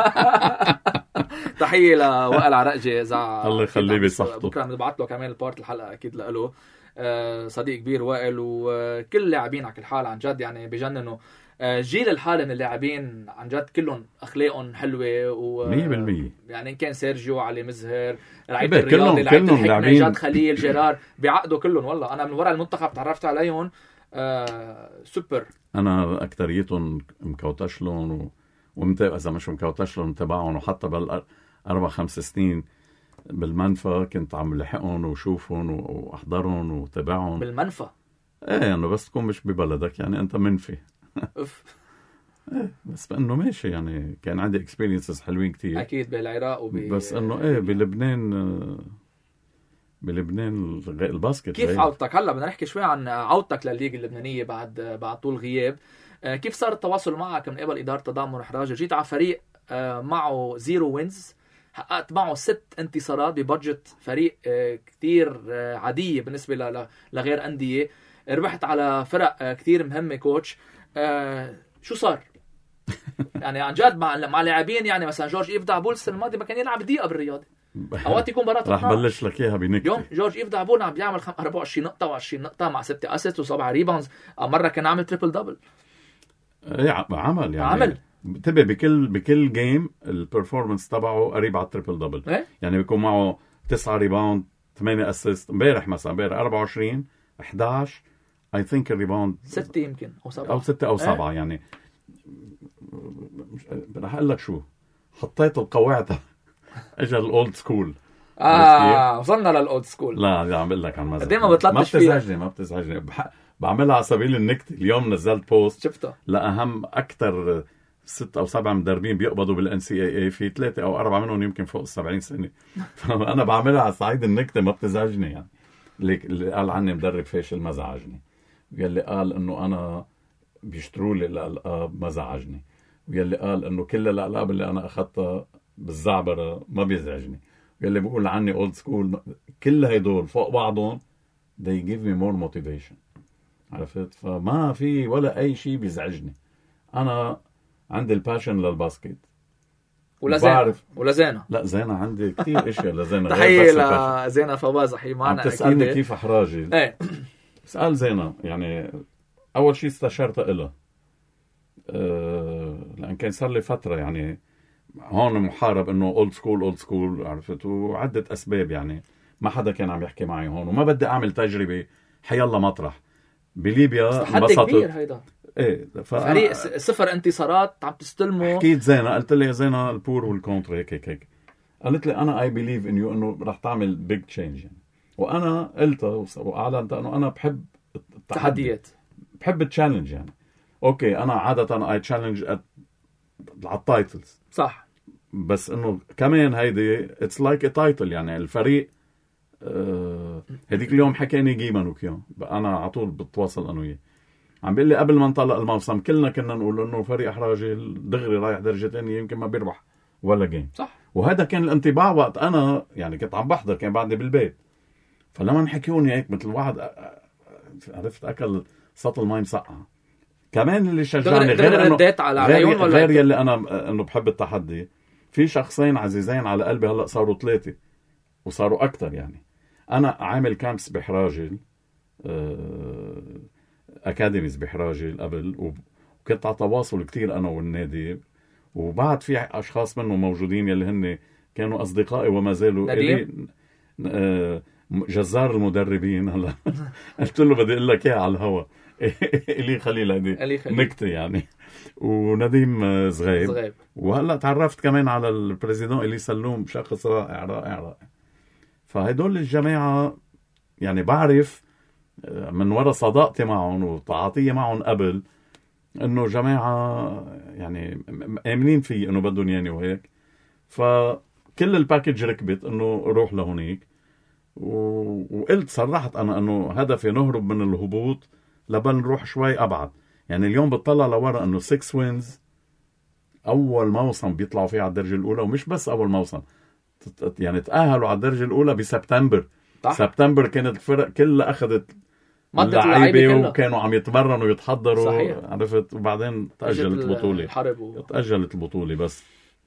تحية لوائل عراقجي إذا الله يخليه بصحته. بكرة بنبعت له كمان البارت الحلقة أكيد له. صديق كبير وائل، وكل لاعبين على كل حال عن جد يعني بجننوا. جيل الحالي من اللاعبين عن جد كلهم اخلاقهم حلوه و مية بالمية. يعني ان كان سيرجيو، علي مزهر، لعيبه الرياضي، لعيبه الحكمه، جاد خليل، جيرار، بعقدوا كلهم. والله انا من وراء المنتخب تعرفت عليهم آه سوبر. انا اكثريتهم مكوتش لهم و... ومتى اذا مش مكوتش لهم تبعهم، وحتى بالاربع خمس سنين بالمنفى كنت عم لحقهم وشوفهم واحضرهم وتابعهم بالمنفى. ايه يعني بس تكون مش ببلدك يعني انت منفي. اف ايه بس بانه ماشي يعني كان عندي اكسبيرينسز حلوين كتير اكيد بالعراق وب بس انه ايه بلبنان بلبنان الباسكت. كيف غير. عودتك هلا بدنا نحكي شوي عن عودتك للليغ اللبنانيه بعد بعد طول غياب. كيف صار التواصل معك من قبل اداره تضامن احراج؟ جيت على فريق معه زيرو وينز، حققت معه ست انتصارات ببادجت فريق كتير عاديه بالنسبه لغير انديه، ربحت على فرق كتير مهمه كوتش. آه شو صار؟ يعني عن جد مع مع لاعبين يعني مثلا جورج إيف دعبولس الماضي ما كان يلعب دقيقه بالرياضه. اوقات يكون برات راح بلش لك اياها بنكته. اليوم جورج ايف دعبون عم بيعمل أربعة وعشرين نقطه وعشرين نقطه مع ستة اسيست وسبعة ريباوندز، مره كان عامل تريبل دبل. ايه عمل يعني عمل انتبه بكل بكل جيم البرفورمانس تبعه قريب على التريبل دبل. إيه؟ يعني بيكون معه تسعة ريباوند ثمانية اسيست. امبارح مثلا امبارح أربعة وعشرين إحدى عشر اي ثينك الريباوند ستة يمكن او سبعة او ستة او سبعة. إيه؟ يعني رح اقول لك شو حطيت القواعد اجى الاولد سكول. اه وصلنا للاولد سكول. لا لا عم بقول لك عن مزح. قد ما بتلطش فيها ما بتزعجني ما بتزعجني بح... بعملها على سبيل النكته. اليوم نزلت بوست شفتها لأهم اكثر ست او سبع مدربين بيقبضوا بالان سي اي اي، في ثلاثه او اربعه منهم يمكن فوق السبعين سنه. فانا بعملها على صعيد النكته ما بتزعجني. يعني اللي قال عني مدرب فاشل ما زعجني، واللي قال انه انا بيشتروا لي الالقاب ما زعجني، واللي قال انه كل الالقاب اللي انا اخذتها بالزعبره ما بيزعجني، واللي بيقول عني اولد سكول. كل هيدول فوق بعضهم they give me more motivation. عرفت؟ فما في ولا اي شيء بيزعجني. انا عندي الباشن للباسكت ولا زينة ولا زينة لا زينة عندي كتير اشياء لزينة. تحية لزينة فواز حي معنا. عم تسألني كيف احراجي. ايه سأل زينة يعني اول شيء استشرتها إلها أه لان كان صار لي فترة يعني هون محارب انه اولد سكول اولد سكول. عرفت؟ وعدة اسباب يعني ما حدا كان عم يحكي معي هون، وما بدي اعمل تجربة حيالله مطرح. بليبيا انبسطت كبير هيدا. ايه فريق صفر انتصارات عم تستلموا. حكيت زينة قلت لي يا زينة البور والكونتر هيك هيك هيك. قالت لي انا اي بيليف ان يو انه رح تعمل بيج تشينج يعني. وانا قلتها واعلنت انه انا بحب التحديات، بحب التشالنج يعني. اوكي انا عادة اي تشالنج على التايتلز صح، بس انه كمان هيدي اتس لايك ا تايتل يعني. الفريق آه هديك اليوم حكاني جيمان وكيون، انا على طول بتواصل انا وياه، عم بيقول لي قبل ما نطلق الموسم كلنا كنا نقول انه فريق احراجي دغري رايح درجه ثانيه يمكن ما بيربح ولا جيم صح. وهذا كان الانطباع وقت انا يعني كنت عم بحضر، كان بعدني بالبيت. فلما حكيوني هيك مثل واحد عرفت اكل سطل ماي مسقعه. كمان اللي شجعني غير انه غير, غير يلي انا انه بحب التحدي، في شخصين عزيزين على قلبي هلا صاروا ثلاثه وصاروا اكثر يعني. انا عامل كامبس بحراجل أه اكاديميز بحراجل قبل، وكنت على تواصل كتير انا والنادي، وبعد في اشخاص منهم موجودين يلي هن كانوا اصدقائي وما زالوا الي. أه جزار المدربين هلا قلت له بدي اقول لك اياها على الهوا. الي خليل هذه نكته يعني. ونديم زغيب, زغيب. وهلا تعرفت كمان على البريزيدون الي سلوم، شخص رائع رائع رائع. فهدول الجماعه يعني بعرف من وراء صداقتي معهم وتعاطية معهم قبل انه جماعة يعني امنين في انه بدهم ياني وهيك. فكل الباكج ركبت انه روح لهونيك، وقلت صرحت انا انه هدفي نهرب من الهبوط لبل نروح شوي ابعد. يعني اليوم بتطلع لورا انه ستة وينز اول موسم بيطلعوا فيه على الدرجة الاولى، ومش بس اول موسم يعني تأهلوا على الدرجة الاولى بسبتمبر. صح. سبتمبر كانت الفرق كلها اخذت اللعيبه وكانوا عم يتمرنوا ويتحضروا. صحيح. عرفت؟ وبعدين تأجلت البطولة و... تأجلت البطولة. بس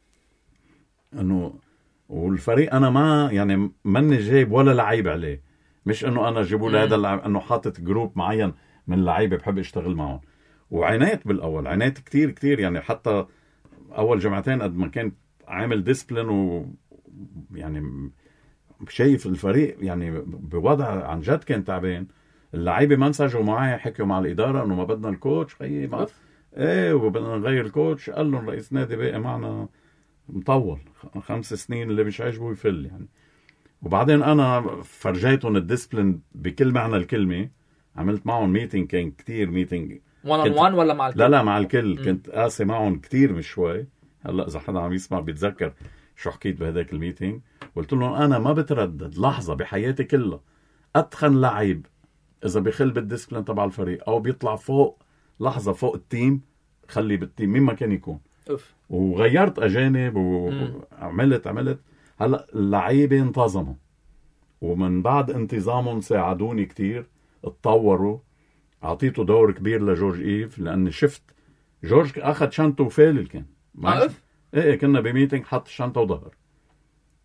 انه والفريق انا ما يعني ماني جايب ولا لعيب عليه، مش انه انا جيبوا لي هذا اللعيب، انه حاطط جروب معين من اللعيبه بحب اشتغل معهم. وعنايت بالاول عنايت كتير كتير يعني. حتى اول جمعتين قد ما كنت عامل ديسبلين و يعني شايف الفريق يعني بوضع عن جد كان تعبان. اللعيبه ما انسجوا معي، حكوا مع الاداره انه ما بدنا الكوتش خيي ما ايه وبدنا نغير الكوتش. قال لهم رئيس نادي باقي معنا مطول خمس سنين اللي مش عاجبه يفل يعني. وبعدين انا فرجيتهم الديسبلين بكل معنى الكلمه. عملت معهم ميتينج، كان كتير ميتينج وان اون وان ولا مع الكل؟ لا لا مع الكل. م. كنت قاسي معهم كتير مش شوي. هلا اذا حدا عم يسمع بيتذكر شو حكيت بهداك الميتينج. قلت لهم انا ما بتردد لحظه بحياتي كلها اتخن لعيب اذا بيخل بالديسبلين تبع الفريق او بيطلع فوق لحظه فوق التيم خلي بالتيم مين ما كان يكون. أوف. وغيرت اجانب وعملت عملت هلا اللعيبه انتظموا، ومن بعد انتظامهم ساعدوني كتير اتطوروا. اعطيته دور كبير لجورج ايف لاني شفت جورج اخذ شنطه وفالل كان. ايه كنا بميتنج حط الشنطه وظهر.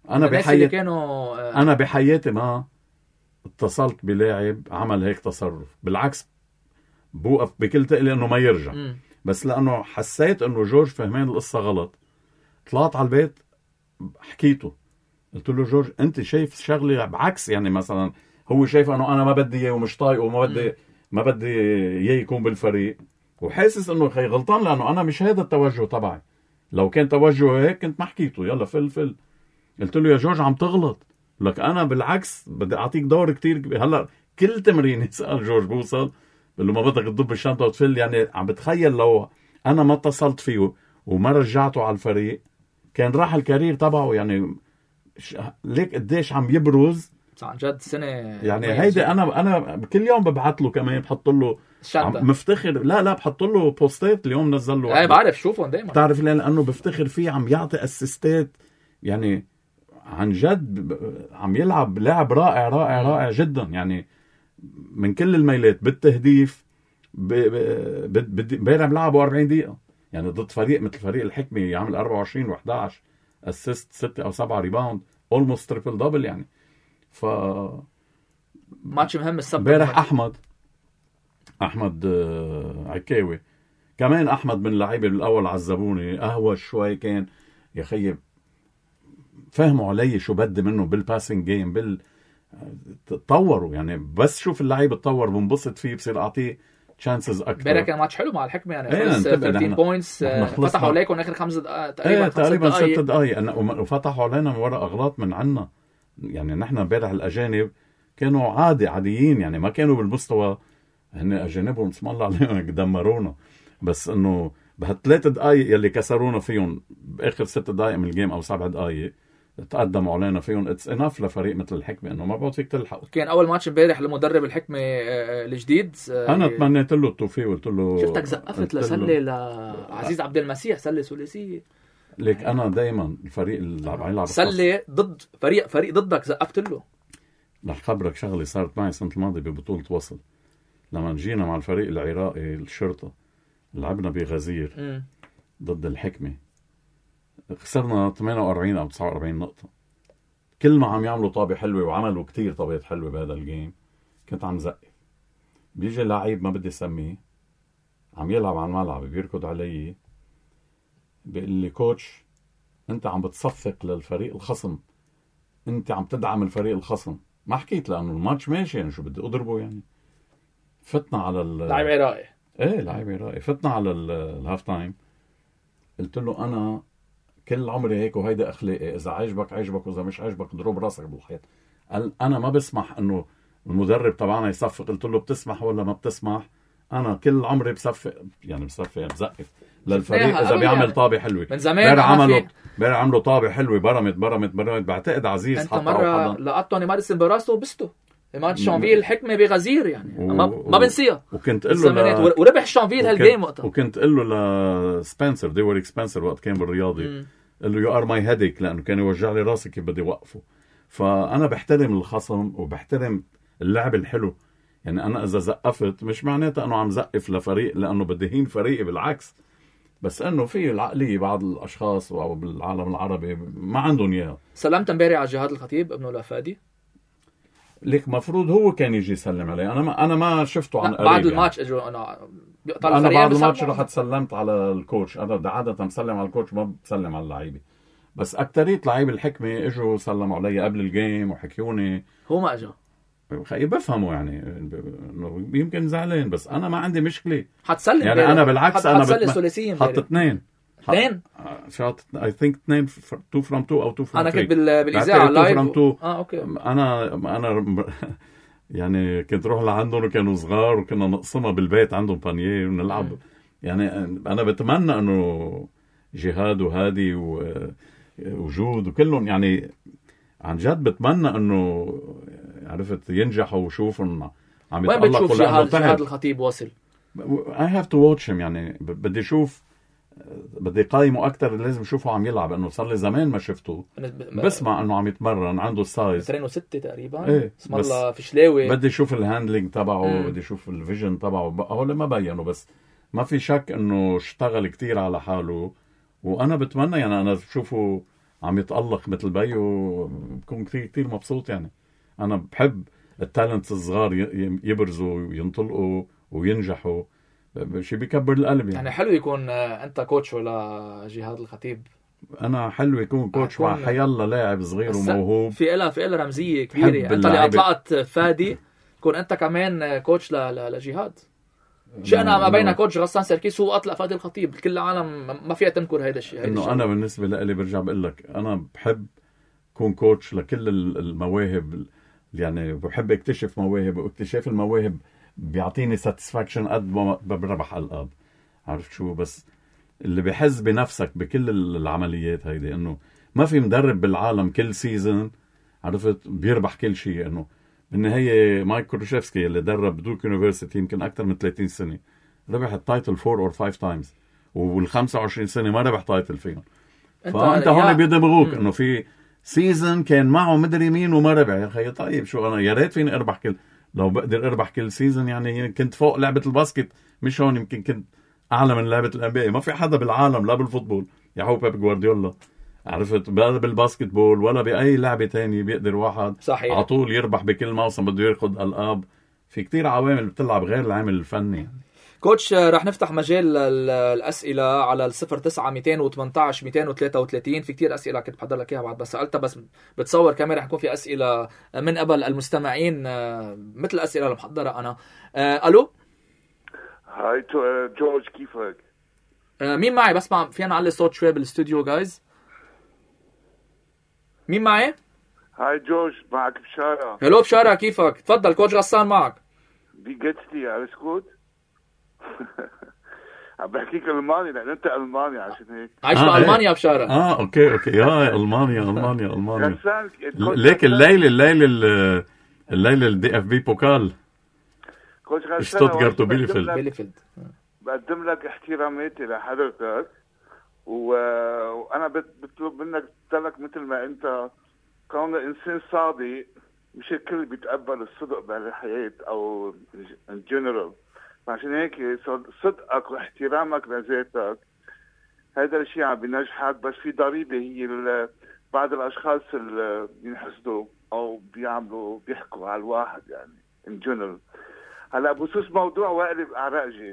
انا بحياتي كانوا آه انا بحياتي ما اتصلت بلاعب عمل هيك تصرف. بالعكس بوقف بكل تقلي انه ما يرجع. م. بس لانه حسيت انه جورج فهمان القصه غلط، طلعت على البيت حكيته، قلت له جورج انت شايف شغلي بعكس، يعني مثلا هو شايف انه انا ما بدي اياه ومش طايقه وما بدي ما بدي اياه يكون بالفريق، وحاسس انه خي غلطان لانه انا مش هذا التوجه تبعي. لو كان توجهه هيك كنت ما حكيته يلا فل فل. قلت له يا جورج عم تغلط، لك انا بالعكس بدي اعطيك دور كتير كبير. هلا كل تمرين يسال جورج بوصل بقول له ما بدك تضب الشنطه وتفل. يعني عم بتخيل لو انا ما اتصلت فيه وما رجعته على الفريق كان راح الكارير تبعه. يعني ليك قديش عم يبرز عن جد سنه. يعني هيدي انا انا كل يوم ببعث له كمان بحط له مفتخر. لا لا بحط له بوستات اليوم نزل له. اي بعرف شوفهم دائما بتعرف لانه بفتخر فيه عم يعطي اسيستات. يعني عن جد عم يلعب لاعب رائع رائع رائع جدا. يعني من كل الميلات بالتهديف امبارح بلعبوا أربعين دقيقة يعني ضد فريق مثل فريق الحكمة يعمل أربعة وعشرين وإحدى عشر اسيست ستة او سبعة ريباوند اولموست تريبل دبل. يعني ف ماتش مهم السبت. امبارح احمد احمد عكاوي كمان احمد من اللعيبه بالاول عذبوني اهوج شوي كان يا خيي فهموا علي شو بدي منه بالباسنج جيم بال تطوروا. يعني بس شوف اللعيب تطور بنبسط فيه بصير اعطيه تشانسز اكثر. امبارح كان ماتش حلو مع الحكمه يعني خلص ثلاثة عشر بوينتس فتحوا عليكم اخر خمس دقائق تقريبا. ايه تقريبا ست دقائق وفتحوا علينا من وراء اغلاط من عنا. يعني نحن امبارح الاجانب كانوا عادي عاديين يعني ما كانوا بالمستوى. هن اجانبهم اسم الله عليهم دمرونا. بس انه بهالثلاث دقائق يلي كسرونا فيهم باخر ست دقائق من الجيم او سبع دقائق تقدموا علينا فيهم اتس انف لفريق مثل الحكمه انه ما بعد فيك تلحق. كان اول ماتش امبارح لمدرب الحكمه الجديد. انا تمنيت له التوفيق قلت له شفتك زقفت لسله لعزيز عبد المسيح سله ثلاثيه. ليك انا دائما الفريق اللي عم يلعب سله ضد فريق فريق ضدك زقفت له. رح خبرك شغله صارت معي السنه الماضيه ببطوله وصل لما جينا مع الفريق العراقي الشرطه لعبنا بغزير م. ضد الحكمه خسرنا ثمانية وأربعين أو تسعة وأربعين نقطة. كل ما عم يعملوا طابة حلوة وعملوا كتير طابات حلوة بهذا الجيم كنت عم زقف. بيجي لاعب ما بدي اسميه عم يلعب على الملعب بيركض علي بيقول لي كوتش انت عم بتصفق للفريق الخصم، انت عم تدعم الفريق الخصم. ما حكيت لانه الماتش ماشي يعني شو بدي اضربه. يعني فتنا على لاعب عراقي. ايه لاعب عراقي. فتنا على الهاف تايم قلت له انا كل عمري هيك وهيدا اخلاقي، اذا عجبك عجبك واذا مش عجبك ضرب راسك بالحيط. قال انا ما بسمح انه المدرب تبعنا يصفق. قلت له بتسمح ولا ما بتسمح؟ انا كل عمري بصفق يعني بصفق بزقف للفريق اذا بيعمل يعني. طابه حلوه من زمان عملوا بير عملوا طابه حلوه برمت برمت برمت. بعتقد عزيز حتى مره لقطوني مارسن براسه وبسته ماتش شانفيل الحكمه بغزير يعني و... ما, ما بنسيها. وكنت قل له ل... وربح شانفيل هالجيم وقتها. وكنت قل له لسبنسر ديوريك سبنسر وقت كان بالرياضي قال له يو ار ماي هيديك لانه كان يوجع لي راسي كيف بدي وقفه. فانا بحترم الخصم وبحترم اللعب الحلو. يعني انا اذا زقفت مش معناتها انه عم زقف لفريق لانه بدي هين فريقي، بالعكس. بس انه في العقليه بعض الاشخاص او بالعالم العربي ما عندهم اياها. سلمت امبارح على جهاد الخطيب ابنه لفادي. ليك مفروض هو كان يجي يسلم علي. انا ما انا ما شفته عن قريب. بعد الماتش يعني. اجوا انا انا بعد الماتش رحت سلمت على الكوتش. انا عاده مسلم على الكوتش ما بسلم على اللعيبه. بس اكتريت لعيب الحكمه اجوا سلموا علي قبل الجيم وحكيوني. هو ما اجى خي بفهموا يعني انه يمكن زعلان بس انا ما عندي مشكله. حتسلم يعني انا بالعكس انا بتم... حط اثنين اثنين شاط اي ثينك اثنين تو فروم تو او تو فروم انا كنت بالاذاعه لايف و... اه اوكي. انا انا يعني كنت روح لعندهم وكانوا صغار وكنا نقسمها بالبيت عندهم بانيه ونلعب. م. يعني انا بتمنى انه جهاد وهادي وجود وكلهم يعني عن جد بتمنى انه عرفت ينجحوا وشوفهم عم يتألقوا. وين بتشوف جهاد, جهاد الخطيب واصل؟ I have to watch him. يعني بدي اشوف بدي قايمه اكثر. لازم اشوفه عم يلعب انه صار لي زمان ما شفته. بسمع انه عم يتمرن عنده سايز اثنين وستة تقريبا. ايه اسم الله فشلاوي. بدي اشوف الهاندلينج تبعه. بدي اشوف الفيجن تبعه. هو ما بينه بس ما في شك انه اشتغل كتير على حاله. وانا بتمنى يعني انا بشوفه عم يتألق مثل بي وبكون كثير كثير مبسوط. يعني انا بحب التالنتس الصغار يبرزوا وينطلقوا وينجحوا، شيء بيكبر القلب. يعني, يعني حلو يكون انت كوتش ولا جهاد الخطيب. انا حلو يكون كوتش مع حيالله لاعب صغير وموهوب، في لها في لها رمزيه كبيره. انت اللي اطلقت فادي كون انت كمان كوتش لجهاد. شئنا ما بين كوتش غسان سركيس هو اطلق فادي الخطيب. كل العالم ما فيها تنكر هذا الشيء. انه انا بالنسبه لي برجع بقول لك انا بحب كون كوتش لكل المواهب. يعني بحب اكتشف مواهب، واكتشاف المواهب بيعطيني ساتسفاكشن قد ما بربح القاب. عرفت شو؟ بس اللي بحز بنفسك بكل العمليات هيدي انه ما في مدرب بالعالم كل سيزن عرفت بيربح كل شيء. انه بالنهايه مايك كروشيفسكي اللي درب دوك يونيفرسيتي يمكن اكثر من ثلاثين سنه ربح التايتل فور اور فايف تايمز، وال25 سنه ما ربح تايتل فيهم. فانت هون بيدمغوك انه في سيزن كان معه مدري مين وما ربح. يا اخي طيب شو انا يا ريت فيني اربح كل، لو بقدر اربح كل سيزن يعني كنت فوق لعبه الباسكت، مش هون يمكن كنت اعلى من لعبه الانبياء. ما في حدا بالعالم لا بالفوتبول يا هو بيب جوارديولا عرفت لا بالباسكت بول ولا باي لعبه تانية بيقدر واحد صحيح على طول يربح بكل موسم بده ياخذ القاب. في كتير عوامل بتلعب غير العامل الفني. كوتش رح نفتح مجال الأسئلة على الصفر تسعة مئتين وثمانية عشر مئتين وثلاثة وثلاثين. في كتير أسئلة كنت بحضر لك إياها بعد بس سألتها، بس بتصور كمان رح يكون في أسئلة من قبل المستمعين مثل الأسئلة اللي محضرها أنا. ألو هاي جورج كيفك؟ مين معي؟ بسمع فينا نعلي الصوت شوي بالاستوديو جايز. مين معي؟ هاي جورج معك بشارة. هلو بشارة كيفك؟ تفضل كوتش غسان معك. Wie geht's dir? Alles gut? عم بحكيك الماني لان انت الماني عشان هيك عايش آه بألمانيا بشارة. اه اوكي اوكي يا المانيا المانيا المانيا ليك الليله الليله الليله الدي اف بي بوكال شتوتغارت وبيليفيلد. بيليفيلد بقدم لك احتراماتي لحضرتك و... وانا بطلب منك تلك مثل ما انت كون انسان صادق، مش الكل بيتقبل الصدق بهالحياة او ان جنرال. عشان هيك صدقك واحترامك لذاتك هذا الشيء عم بينجحك. بس في ضريبة هي بعض الاشخاص اللي بينحسدوا او بيعملوا بيحكوا على الواحد يعني ان جنرال. هلا بخصوص موضوع وائل الأعرجي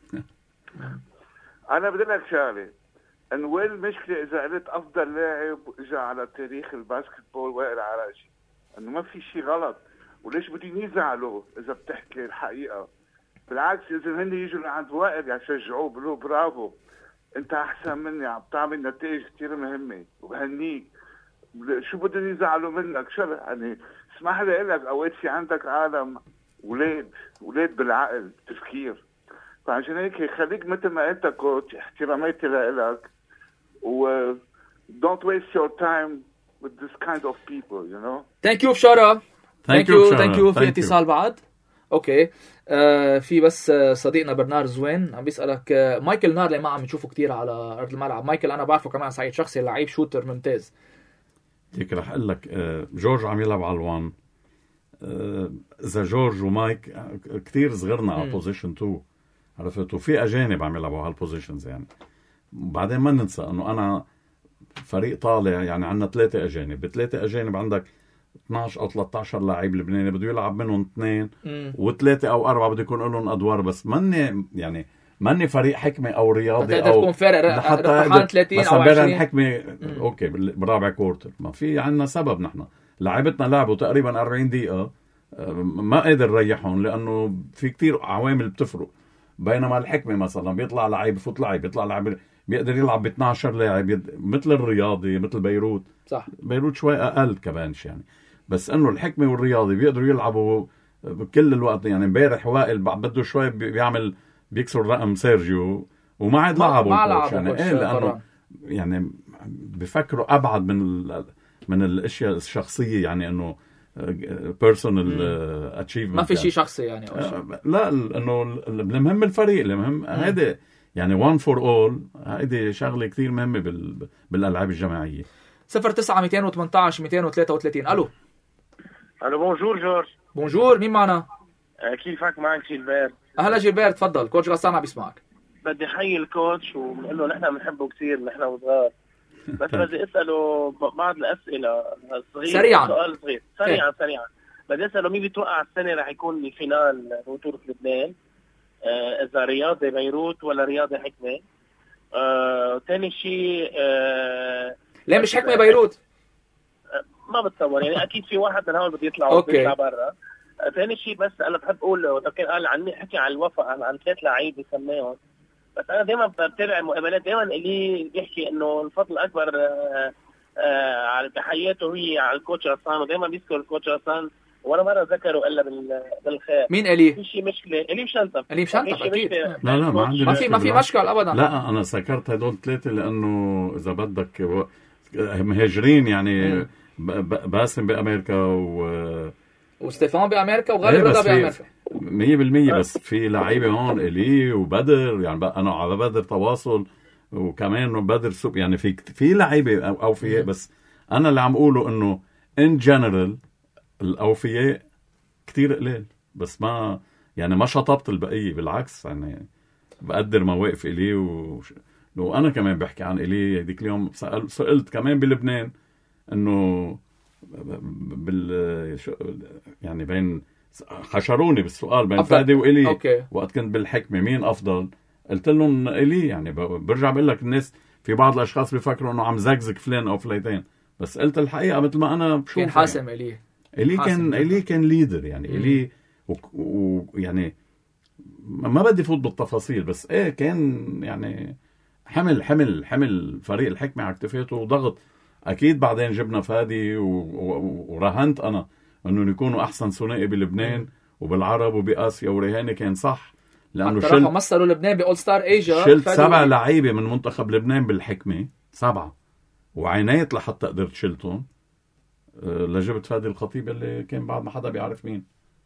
انا بدي لك شغله، انه وين المشكله اذا قلت افضل لاعب اجى على تاريخ الباسكتبول وائل الأعرجي؟ انه ما في شيء غلط، وليش بدي يزعلوا اذا بتحكي الحقيقه؟ بالعكس اذا هن يجوا لعند وائل يشجعوه بقولوا برافو انت احسن مني عم تعمل نتائج كثير مهمه وبهنيك. شو بدهم يزعلوا منك؟ شو يعني اسمح لي اقول لك اوقات في عندك عالم ولاد ولاد بالعقل تفكير. فعشان هيك خليك مثل ما انت كوتش، احتراماتي لك و don't waste your time with this kind of people, you know. Thank you بشارة. Thank you thank you. في اتصال بعد. اوكي آه في بس صديقنا برنار زوين عم بيسألك آه مايكل نار اللي ما عم نشوفه كتير على أرض الملعب. مايكل أنا بعرفه كمان سعيد شخصي، لعيب شوتر ممتاز. هيك رح أقول لك آه جورج عم يلعب على الوان. إذا آه جورج ومايك كتير صغرنا على بوزيشن تو عرفت، وفي أجانب عم يلعبوا على البوزيشنز يعني. بعدين ما ننسى إنه أنا فريق طالع يعني عندنا ثلاثة أجانب، بثلاثة أجانب عندك اثناشر أو ثلاثة عشر لاعب لبناني بده يلعب منهم اثنين وثلاثة أو أربعة بده يكون لهم أدوار. بس مني يعني مني فريق حكمة أو رياضي أو تكون فارق حتى ثلاثين أو عشرين الحكمة مم. أوكي برابع كورتر. ما في عنا سبب، نحن لعبتنا لعبوا تقريبا أربعين دقيقة ما قادر ريحهم لأنه في كتير عوامل بتفرق. بينما الحكمة مثلا بيطلع لعيب بفوت لعيب بيطلع لعيب بيقدر يلعب ب اثناشر لاعب مثل الرياضي مثل بيروت. صح بيروت شوي أقل كبانش يعني، بس انه الحكمة والرياضي بيقدروا يلعبوا بكل الوقت. يعني امبارح وائل بده شوي بيعمل بيكسر رقم سيرجيو وما عاد لعبوا يعني ايه لانه يعني بفكروا ابعد من من الاشياء الشخصية يعني انه بيرسونال اتشيفمنت ما في شيء شخصي يعني أو شيء. لا انه المهم الفريق المهم هذا يعني وان فور اول. هذه شغلة كثير مهمة بال بالالعاب الجماعية. صفر تسعة مئتين وثمانية عشر مئتين وثلاثة وثلاثين. الو الو بونجور جورج. بونجور مين معنا؟ كيفك؟ معك جيلبير. اهلا جيلبير تفضل. كوتش غسان عم بيسمعك. بدي حي الكوتش وبنقول له نحن بنحبه كثير نحن وصغار بس بدي اساله بعض الاسئله صغيره. سريعا سؤال صغير سريعا سريعا بدي اساله مين بيتوقع السنه رح يكون الفينال بطوله لبنان؟ آه اذا رياضي بيروت ولا رياضي حكمه؟ آه ثاني شيء آه ليه مش حكمه بيروت؟ آه ما بتصور يعني اكيد في واحد من هون بده يطلع بيطلع برا. ثاني شيء بس انا بحب اقول كان قال عني حكي عن الوفاء عن ثلاث لعيبه سماهم، بس انا دائما بتابع المقابلات دائما اللي بيحكي انه الفضل الاكبر آه آه بحياته هي على الكوتش عصام، ودائما بيذكر الكوتش عصام ولا مره ذكره الا بالخير. مين الي؟ في شيء مشكله الي مشنطف الي مشنطف اكيد. لا لا ما عندي ما في ما في مشكله ابدا. لا انا سكرت هدول ثلاثه لانه اذا بدك مهاجرين يعني باسم بامريكا و وستيفان بامريكا وغالي رضا بامريكا مية بالمية. بس في لعيبه هون الي وبدر يعني انا على بدر تواصل وكمان بدر سوب يعني في في لعيبه اوفياء، بس انا اللي عم اقوله انه ان جنرال الاوفياء كتير قليل، بس ما يعني ما شطبت البقيه بالعكس يعني بقدر مواقف الي و... وانا كمان بحكي عن الي. هذيك اليوم سأل... سألت كمان بلبنان انه بال يعني بين حشروني بالسؤال بين فادي وإلي أوكي. وقت كنت بالحكمة مين أفضل قلت لهم إلي. يعني برجع بقول لك الناس في بعض الأشخاص بيفكروا إنه عم زقزق فلان أو فليتين، بس قلت الحقيقة مثل ما أنا بشوف كان حاسم إلي يعني. إلي كان إلي كان ليدر يعني إلي ويعني و... ما بدي فوت بالتفاصيل، بس إيه كان يعني حمل حمل حمل فريق الحكمة على كتفاته وضغط. أكيد بعدين جبنا فادي و... و... ورهنت أنا انه يكونوا احسن ثنائي بلبنان وبالعرب وباسيا، ورهاني كان صح لانه شلت مثلوا لبنان باول ستار ايجا شلت سبع لعيبه من منتخب لبنان بالحكمه سبعه وعينيت لحتى قدرت شلتهم أه لجبت فادي الخطيب اللي كان بعد ما حدا بيعرف مين.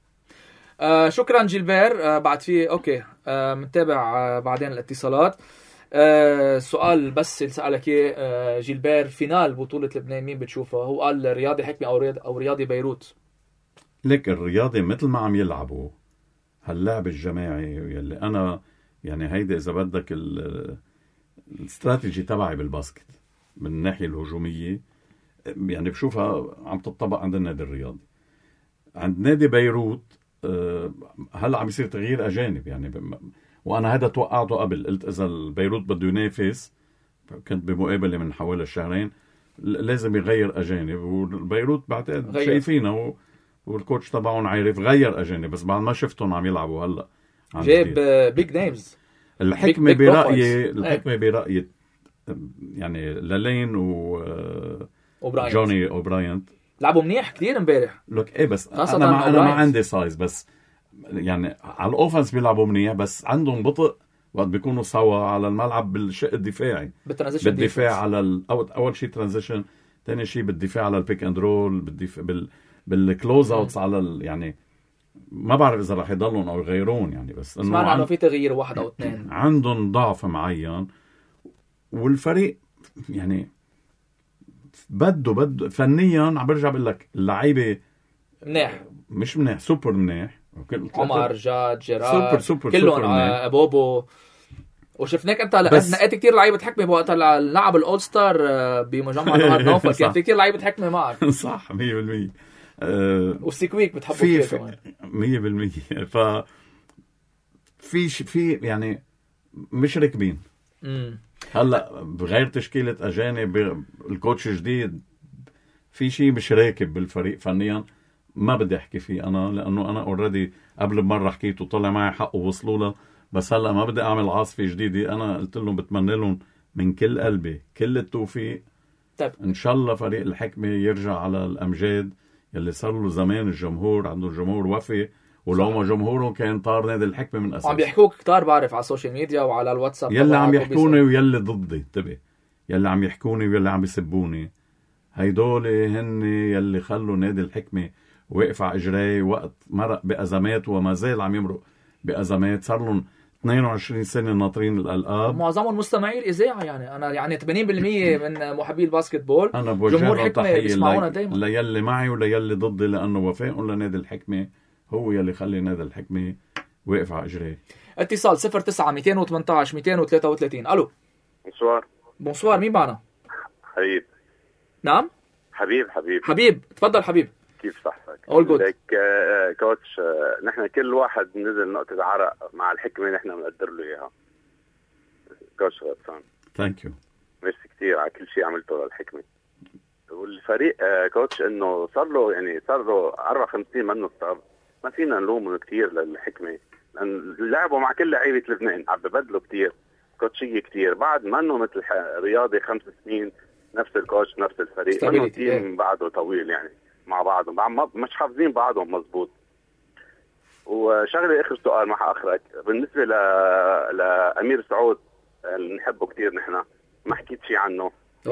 آه شكرا جيلبير. آه بعد في اوكي آه منتابع آه بعدين الاتصالات. آه سؤال بس اللي سألك اياه آه جيلبير، فينال بطولة لبنان مين بتشوفها؟ هو قال رياضي حكمي او رياضي او رياضي بيروت. لك الرياضي مثل ما عم يلعبوا هاللعب الجماعي يلي انا يعني هيدا اذا بدك الاستراتيجي تبعي بالباسكت من الناحية الهجومية يعني بشوفها عم تطبق عند النادي الرياضي. عند نادي بيروت أه هلا عم يصير تغيير اجانب يعني، وانا هذا توقعته قبل. قلت اذا البيروت بده ينافس، كنت بمقابله من حوالي شهرين، لازم يغير اجانب، والبيروت بعتقد شايفينه والكوتش تبعهم عارف غير اجانب، بس بعد ما شفتهم عم يلعبوا هلا جاب بيج نيمز. الحكمه برايي الحكمه برايي يعني لالين و جوني اوبراين لعبوا منيح كتير امبارح. لك ايه بس انا ما انا ما عندي سايز، بس يعني على الاوفنس بيلعبوا منيح، بس عندهم بطء وقت بيكونوا سوا على الملعب بالشق الدفاعي، بالدفاع على ال... اول شيء ترانزيشن، ثاني شيء بالدفاع على البيك اند رول، بالدفاع بال بالكلوز اوتس على ال... يعني ما بعرف اذا راح يضلون او يغيرون يعني، بس انه سمعنا انه في تغيير واحد او اثنين. عندهم ضعف معين، والفريق يعني بده بده فنيا عم برجع بقول لك اللعيبه منيح، مش منيح، سوبر منيح. عمر جاد جيرار سوبر سوبر كلهم آه بوبو، وشفناك انت نقيت كتير لعيبه حكمه بوقت لعب الاول ستار بمجمع نهر نوفل، كان في كتير لعيبه حكمه معك. صح مية بالمية. أه والسيكويك بتحبه كتير كمان مية بالمية. ف في في يعني مش راكبين. امم هلا بغير تشكيله اجانب، الكوتش جديد، في شيء مش راكب بالفريق فنيا، ما بدي احكي فيه انا لانه انا اوريدي قبل بمره حكيت وطلع معي حق ووصلوا له، بس هلا ما بدي اعمل عاصفه جديده. انا قلت لهم بتمنى لهم من كل قلبي كل التوفيق. طيب ان شاء الله فريق الحكمه يرجع على الامجاد يلي صار له زمان. الجمهور عنده الجمهور وفي، ولو ما جمهورهم كان طار نادي الحكمه من اساس. عم بيحكوك كتار بعرف على السوشيال ميديا وعلى الواتساب، يلي عم يحكوني ويلي ضدي، انتبه، يلي عم يحكوني ويلي عم يسبوني، هيدول هن يلي خلوا نادي الحكمه وقف على اجريه وقت مرق بازمات وما زال عم يمرق بازمات. صار لهم اثنين وعشرين سنه ناطرين الالقاب، معظمهم مستمعي الاذاعه يعني. انا يعني ثمانين بالمية من محبي الباسكت بول انا جمهور حكمه بيسمعونا دائما، ليلي معي وليلي ضدي، لانه وفائهم لنادي الحكمه هو يلي خلي نادي الحكمه وقف على اجريه. اتصال صفر تسعة مئتين وثمانية عشر مئتين وثلاثة وثلاثين. الو بونسوار. بونسوار، مين معنا؟ حبيب. نعم حبيب حبيب حبيب تفضل حبيب. كيف صحتك؟ All good. لك آه كوتش، آه نحن كل واحد نزل نقطة عرق مع الحكمة نحن بنقدر له إياها. كوتش غطسان. ثانك يو. ميرسي كثير على كل شيء عملته للحكمة. والفريق آه كوتش إنه صار له يعني صار له أربعة وخمسين منه صار، ما فينا نلومه كثير للحكمة، لأن لعبوا مع كل لعيبة لبنان عم ببدلوا كثير، كوتشية كثير، بعد ما إنه مثل رياضي خمس سنين نفس الكوتش نفس الفريق، منه تيم بعده طويل يعني مع بعضهم، مش حافظين بعضهم مزبوط. وشغله اخر سؤال ما حاخرك، بالنسبه ل... لامير سعود اللي نحبه كثير نحن، ما حكيت شيء عنه.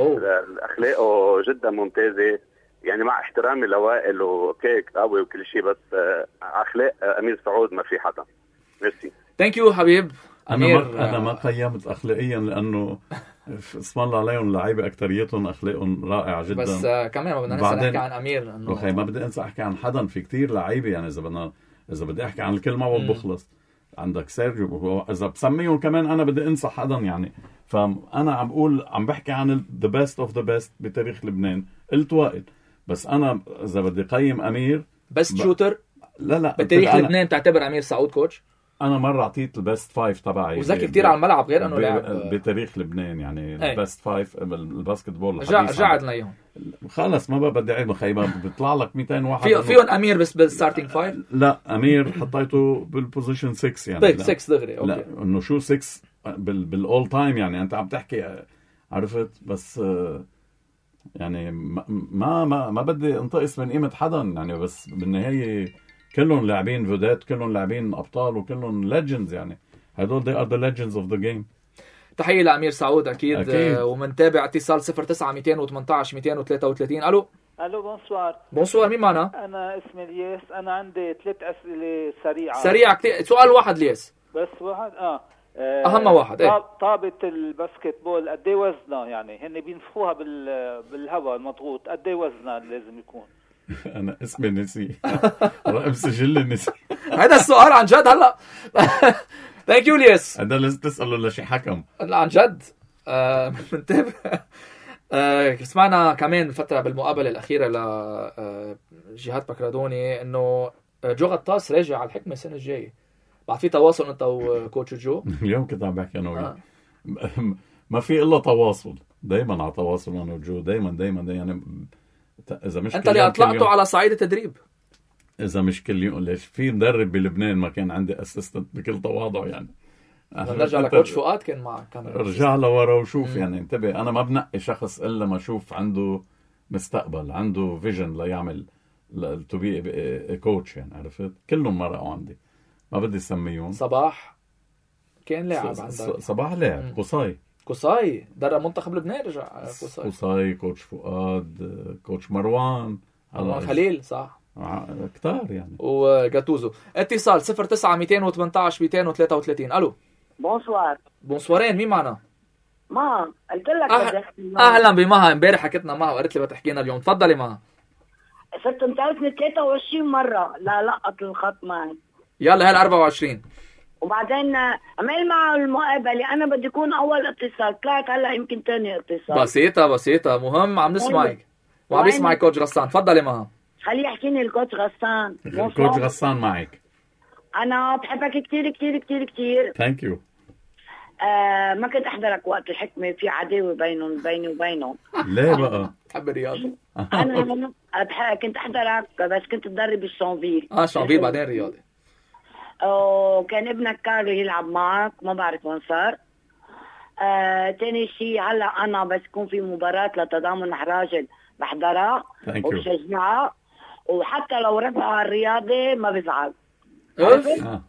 اخلاقه جدا ممتازه، يعني مع احترامي لوائل وكيك قوي وكل شيء، بس اخلاق امير سعود ما في حدا. ميرسي. ثانك يو حبيب امير. انا ما انا ما قيمت اخلاقيا لانه اسم الله عليهم لعيبه اكثريتهم اخلاقهم رائعه جدا، بس آه كمان ما بدنا ننسى نحكي عن امير انه وخي ما بدي انسى احكي عن حدا، في كتير لعيبه يعني اذا بدنا اذا بدي احكي عن الكل ما بخلص. عندك سيرجيو، اذا بسميهم كمان انا بدي انسى حدا يعني. فانا عم بقول عم بحكي عن ذا بيست اوف ذا بيست بتاريخ لبنان، قلت وائل، بس انا اذا بدي قيم امير بست ب... شوتر لا لا بتاريخ لبنان تعتبر امير سعود كوتش؟ انا مره اعطيت البيست فايف تبعي وذكي كتير على الملعب غير انه لعب بتاريخ لبنان يعني البيست فايف بالباسكت بول. رجعت لنا اياهم خلص ما بدي اعيد مخيبه، بيطلع لك مئتين واحد في فيهم امير بس بالستارتنج فايف. لا امير حطيته بالبوزيشن ستة يعني ستة دغري. اوكي لا انه شو ستة بال بالاول تايم يعني انت عم تحكي عرفت، بس يعني ما ما ما بدي انتقص من قيمه حدا يعني، بس بالنهايه كلهم لاعبين فودات، كلهم لاعبين ابطال، وكلهم ليجندز يعني، هدول they are the legends of the game. تحيه لامير سعود اكيد, أكيد. ومنتابع اتصال صفر تسعة مئتين وثمانية عشر مئتين وثلاثة وثلاثين. الو الو بونسوار. بونسوار، مين معنا؟ انا اسمي الياس، انا عندي ثلاث اسئله سريعه سريعه كتير. سؤال واحد لياس بس واحد. اه اهم واحد. ايه طابه الباسكت بول قد ايه وزنها؟ يعني هن بينفخوها بال بالهواء المضغوط، قد ايه وزنها لازم يكون؟ انا اسمي نسي رقم سجل النسي. هذا السؤال عن جد هلا. ثانك يو ليس. هذا لازم تساله لشي حكم. لا عن جد بنتابع. آه سمعنا كمان الفتره بالمقابله الاخيره لجهاد بكرادوني انه جو غطاس راجع على الحكمه السنه الجايه. بعد في تواصل انت وكوتش جو؟ اليوم كنت عم بحكي انا وياه. ما في الا تواصل، دائما على تواصل انا وجو، دائما دائما يعني. اذا مش انت اللي اطلقته على صعيد التدريب، اذا مش كل يوم. ليش في مدرب بلبنان ما كان عندي اسيستنت بكل تواضع يعني. نرجع لكوتش فؤاد كان معك كمان، رجع لورا وشوف. يعني انتبه، انا ما بنقي شخص الا ما اشوف عنده مستقبل، عنده فيجن ليعمل تو بي كوتش يعني، عرفت؟ كلهم مرقوا عندي، ما بدي اسميهم. صباح كان لاعب عندك؟ صباح لاعب. قصاي قصاي درب منتخب لبنان، رجع قصاي. قصاي، كوتش فؤاد، كوتش مروان، مروان خليل، صح كتار يعني، وجاتوزو. اتصال صفر تسعة مئتين وثمانية عشر مئتين وثلاثة وثلاثين. الو بونسوار. بونسوارين، مين معنا؟ ما قلت لك أه... بدي احكي اهلا بمها، امبارح حكيتنا معها وقالت لي بتحكينا اليوم. تفضلي مها. صرت متعرفني ثلاثة وعشرين مره لا لقط الخط معي. يلا هال أربعة وعشرين. وبعدين عمل معه المقابله، انا بدي اكون اول اتصال، طلعت هلا يمكن ثاني اتصال. بسيطه بسيطه، مهم عم نسمعك وعم يسمعك كوتش غسان. تفضلي معها. خليه يحكيني الكوتش غسان. الكوتش غسان معك. انا بحبك كتير كتير كتير كتير. ثانك يو. آه ما كنت احضرك وقت الحكمه، في عداوه بينهم بيني وبينهم. ليه بقى؟ بحب الرياضه. انا كنت احضرك بس كنت تدرب الشانفيل. اه شانفيل بعدين رياضي. وكان ابنك كارلو يلعب معك، ما بعرف وين صار. آه، تاني شيء هلا انا بس يكون في مباراه لتضامن راجل بحضرها وبشجعها، وحتى لو رفعوا الرياضي ما بزعل. ايه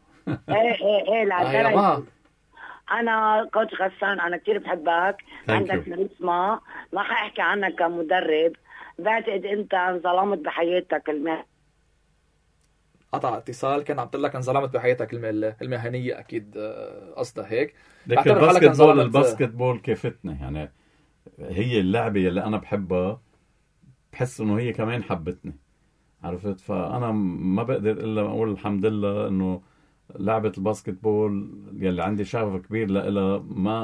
ايه ايه لا انا كوتش غسان، انا كتير بحبك، عندك كاريزما، ما حاحكي عنك كمدرب، بعتقد انت انظلمت بحياتك المهنيه. قطع اتصال، كان عم تقول لك انظلمت بحياتك المهنيه، اكيد قصدها هيك. لكن الباسكت بول الباسكت بول كيفتني يعني، هي اللعبه اللي انا بحبها، بحس انه هي كمان حبتني، عرفت؟ فانا ما بقدر الا اقول الحمد لله انه لعبه الباسكت بول يلي عندي شغف كبير لها ما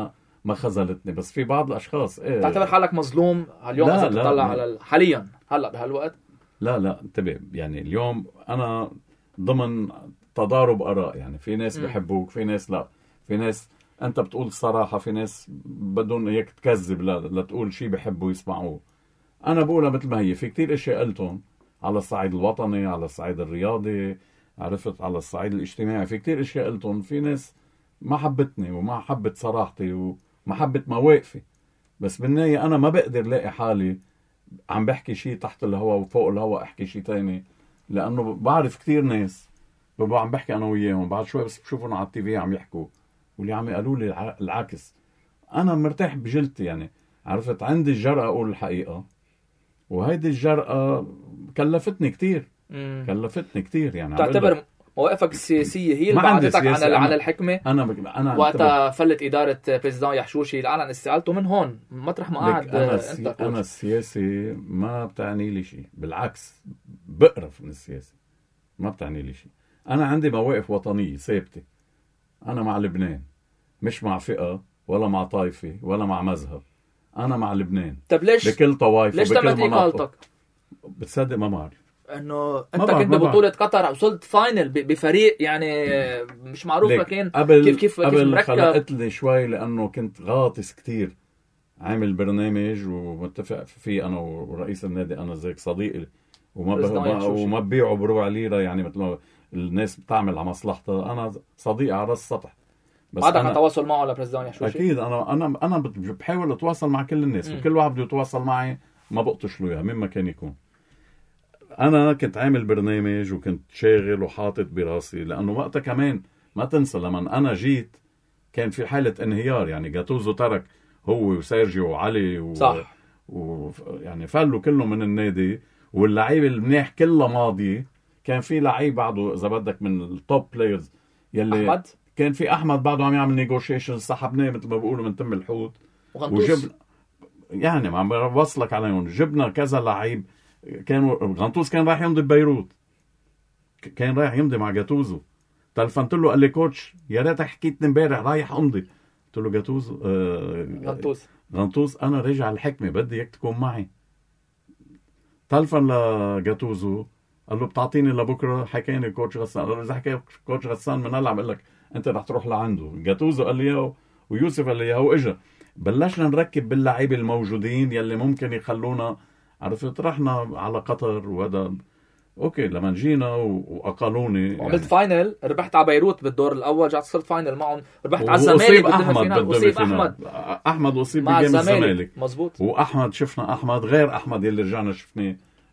ما خذلتني. بس في بعض الاشخاص إيه تعتبر حالك مظلوم اليوم اذا بتطلع على ال... حاليا هلا بهالوقت؟ لا لا انتبه، يعني اليوم انا ضمن تضارب اراء، يعني في ناس بيحبوك، في ناس لا، في ناس انت بتقول الصراحه، في ناس بدون هيك تكذب لا لتقول شيء بيحبوا يسمعوه. انا بقولها مثل ما هي. في كتير اشياء قلتهم على الصعيد الوطني، على الصعيد الرياضي، عرفت، على الصعيد الاجتماعي، في كتير اشياء قلتهم. في ناس ما حبتني وما حبت صراحتي وما حبت مواقفي. بس بالنهايه انا ما بقدر لاقي حالي عم بحكي شيء تحت الهواء وفوق الهواء احكي شيء تاني، لانه بعرف كتير ناس ببقى عم بحكي انا وياهم، بعد شوي بس بشوفهم على التي في عم يحكوا واللي عم يقولوا لي العكس. انا مرتاح بجلتي، يعني عرفت، عندي الجرأة اقول الحقيقة، وهيدي الجرأة كلفتني كتير. مم. كلفتني كتير. يعني تعتبر مواقفك السياسية هي اللي بعدتك عن عن الحكمة؟ انا بك... انا وقتها فلت إدارة بريزيدان يحشوشي اللي أعلن استقالته من هون مطرح ما قعد. أنا, السي... أنا السياسي ما بتعني لي شيء، بالعكس بقرف من السياسة، ما بتعني لي شيء. أنا عندي مواقف وطنية ثابتة. أنا مع لبنان، مش مع فئة ولا مع طائفة ولا مع مذهب. أنا مع لبنان. طب ليش بكل طوائفه ليش بكل مناطق؟ بتصدق ما بعرف انه انت كنت ببطولة قطر وصلت فاينل بفريق يعني مش معروف لكن قبل كيف كيف قبل كيف مركب. خلقت لي شوي لانه كنت غاطس كتير، عامل برنامج ومتفق فيه انا ورئيس النادي انا زيك صديقي، وما ب... وما ببيعه بربع ليره، يعني مثل ما الناس بتعمل على مصلحتها. انا صديق على راس السطح. بس عندك أنا... تواصل معه لبريزيدان يحشوشي؟ اكيد. انا انا انا بحاول اتواصل مع كل الناس، وكل واحد بده يتواصل معي ما بقطش له اياها مين ما كان يكون. أنا كنت عامل برنامج وكنت شاغل وحاطط براسي، لأنه وقتها كمان ما تنسى لما أنا جيت كان في حالة انهيار، يعني جاتوزو ترك هو وسيرجيو وعلي و... صح و... يعني فلوا كله من النادي، واللعيبة المنيح كلها ماضية. كان في لعيب بعده إذا بدك من التوب بلايرز يلي أحمد، كان في أحمد بعده عم يعمل نيغوشيشن، سحبناه مثل ما بيقولوا من تم الحوت، وجب يعني ما عم بوصلك عليهم. جبنا كذا لعيب، كانوا غنطوس كان رايح يمضي ببيروت، كان رايح يمضي مع جاتوزو. تلفنت له قال لي كوتش يا ريت حكيتني امبارح رايح امضي. قلت له جاتوزو آه غنطوس غنطوس انا راجع الحكمه بدي اياك تكون معي. تلفن لجاتوزو قال له بتعطيني لبكره، حكاني كوتش غسان. قال له اذا حكى كوتش غسان من هلا بقول لك انت رح تروح لعنده. جاتوزو قال لي اياه ويوسف قال لي اياه واجا. بلشنا نركب باللعيبه الموجودين يلي ممكن يخلونا، عرفت، رحنا على قطر وهذا اوكي. لما جينا واقلوني وعملت يعني فاينل، ربحت على بيروت بالدور الاول، رجعت صرت فاينل معهم، ربحت على الزمالك. اصيب احمد اصيب احمد احمد اصيب بجيم الزمالك مزبوط. واحمد شفنا احمد غير احمد يلي رجعنا شفناه،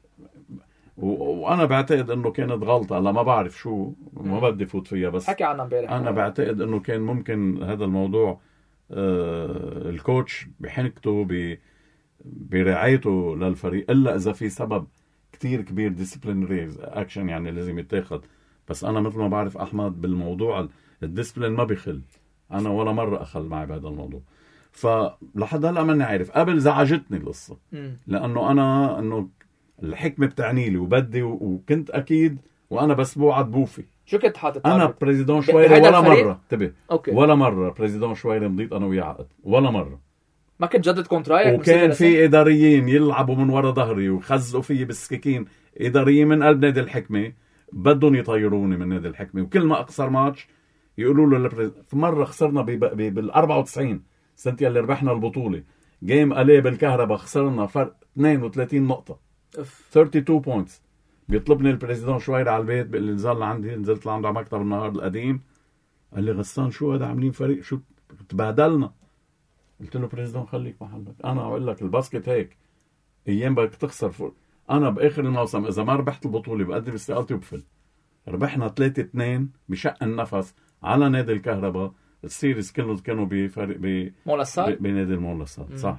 وانا بعتقد انه كانت غلطه. لا ما بعرف شو، ما بدي فوت فيها، بس حكي عنها امبارح. انا بعتقد انه كان ممكن هذا الموضوع آه الكوتش بحنكته ب برعايته للفريق، الا اذا في سبب كتير كبير ديسيبلينري اكشن يعني لازم يتاخد. بس انا مثل ما بعرف احمد بالموضوع الديسبلين ما بيخل، انا ولا مره اخل معي بهذا الموضوع. فلحد هلا ماني عارف. قبل زعجتني القصه لانه انا انه الحكمه بتعني لي وبدي وكنت اكيد وانا بس بوعد بوفي. شو كنت حاطط؟ انا بريزيدون شويري ولا مره انتبه ولا مره بريزيدون شويري مضيت انا وياه عقد ولا مره. ما كنت جدد كونترايك. وكان في اداريين يلعبوا من ورا ظهري ويخزقوا فيي بالسكاكين، اداريين من قلب نادي الحكمه بدهم يطيروني من نادي الحكمه. وكل ما اقصر ماتش يقولوا له لبريز... في مره خسرنا بال أربعة وتسعين سنه اللي ربحنا البطوله، جيم اليه بالكهرباء خسرنا فرق اثنين وثلاثين نقطه اثنين وثلاثين بوينتس. بيطلبني البريزيدون شويري على البيت، بيقول لي نزل لعندي، نزلت لعنده على مكتب النهار القديم، قال لي غسان شو هذا عاملين فريق شو تبهدلنا. قلت له بريزيدون خليك محلك، انا اقول لك الباسكت هيك ايام بدك تخسر فوق. انا باخر الموسم اذا ما ربحت البطوله بقدم استقالتي وبفل. ربحنا ثلاثة اثنين بشق النفس على نادي الكهرباء. السيريز كله كانوا بفريق ب مولسات بنادي المولسات صح.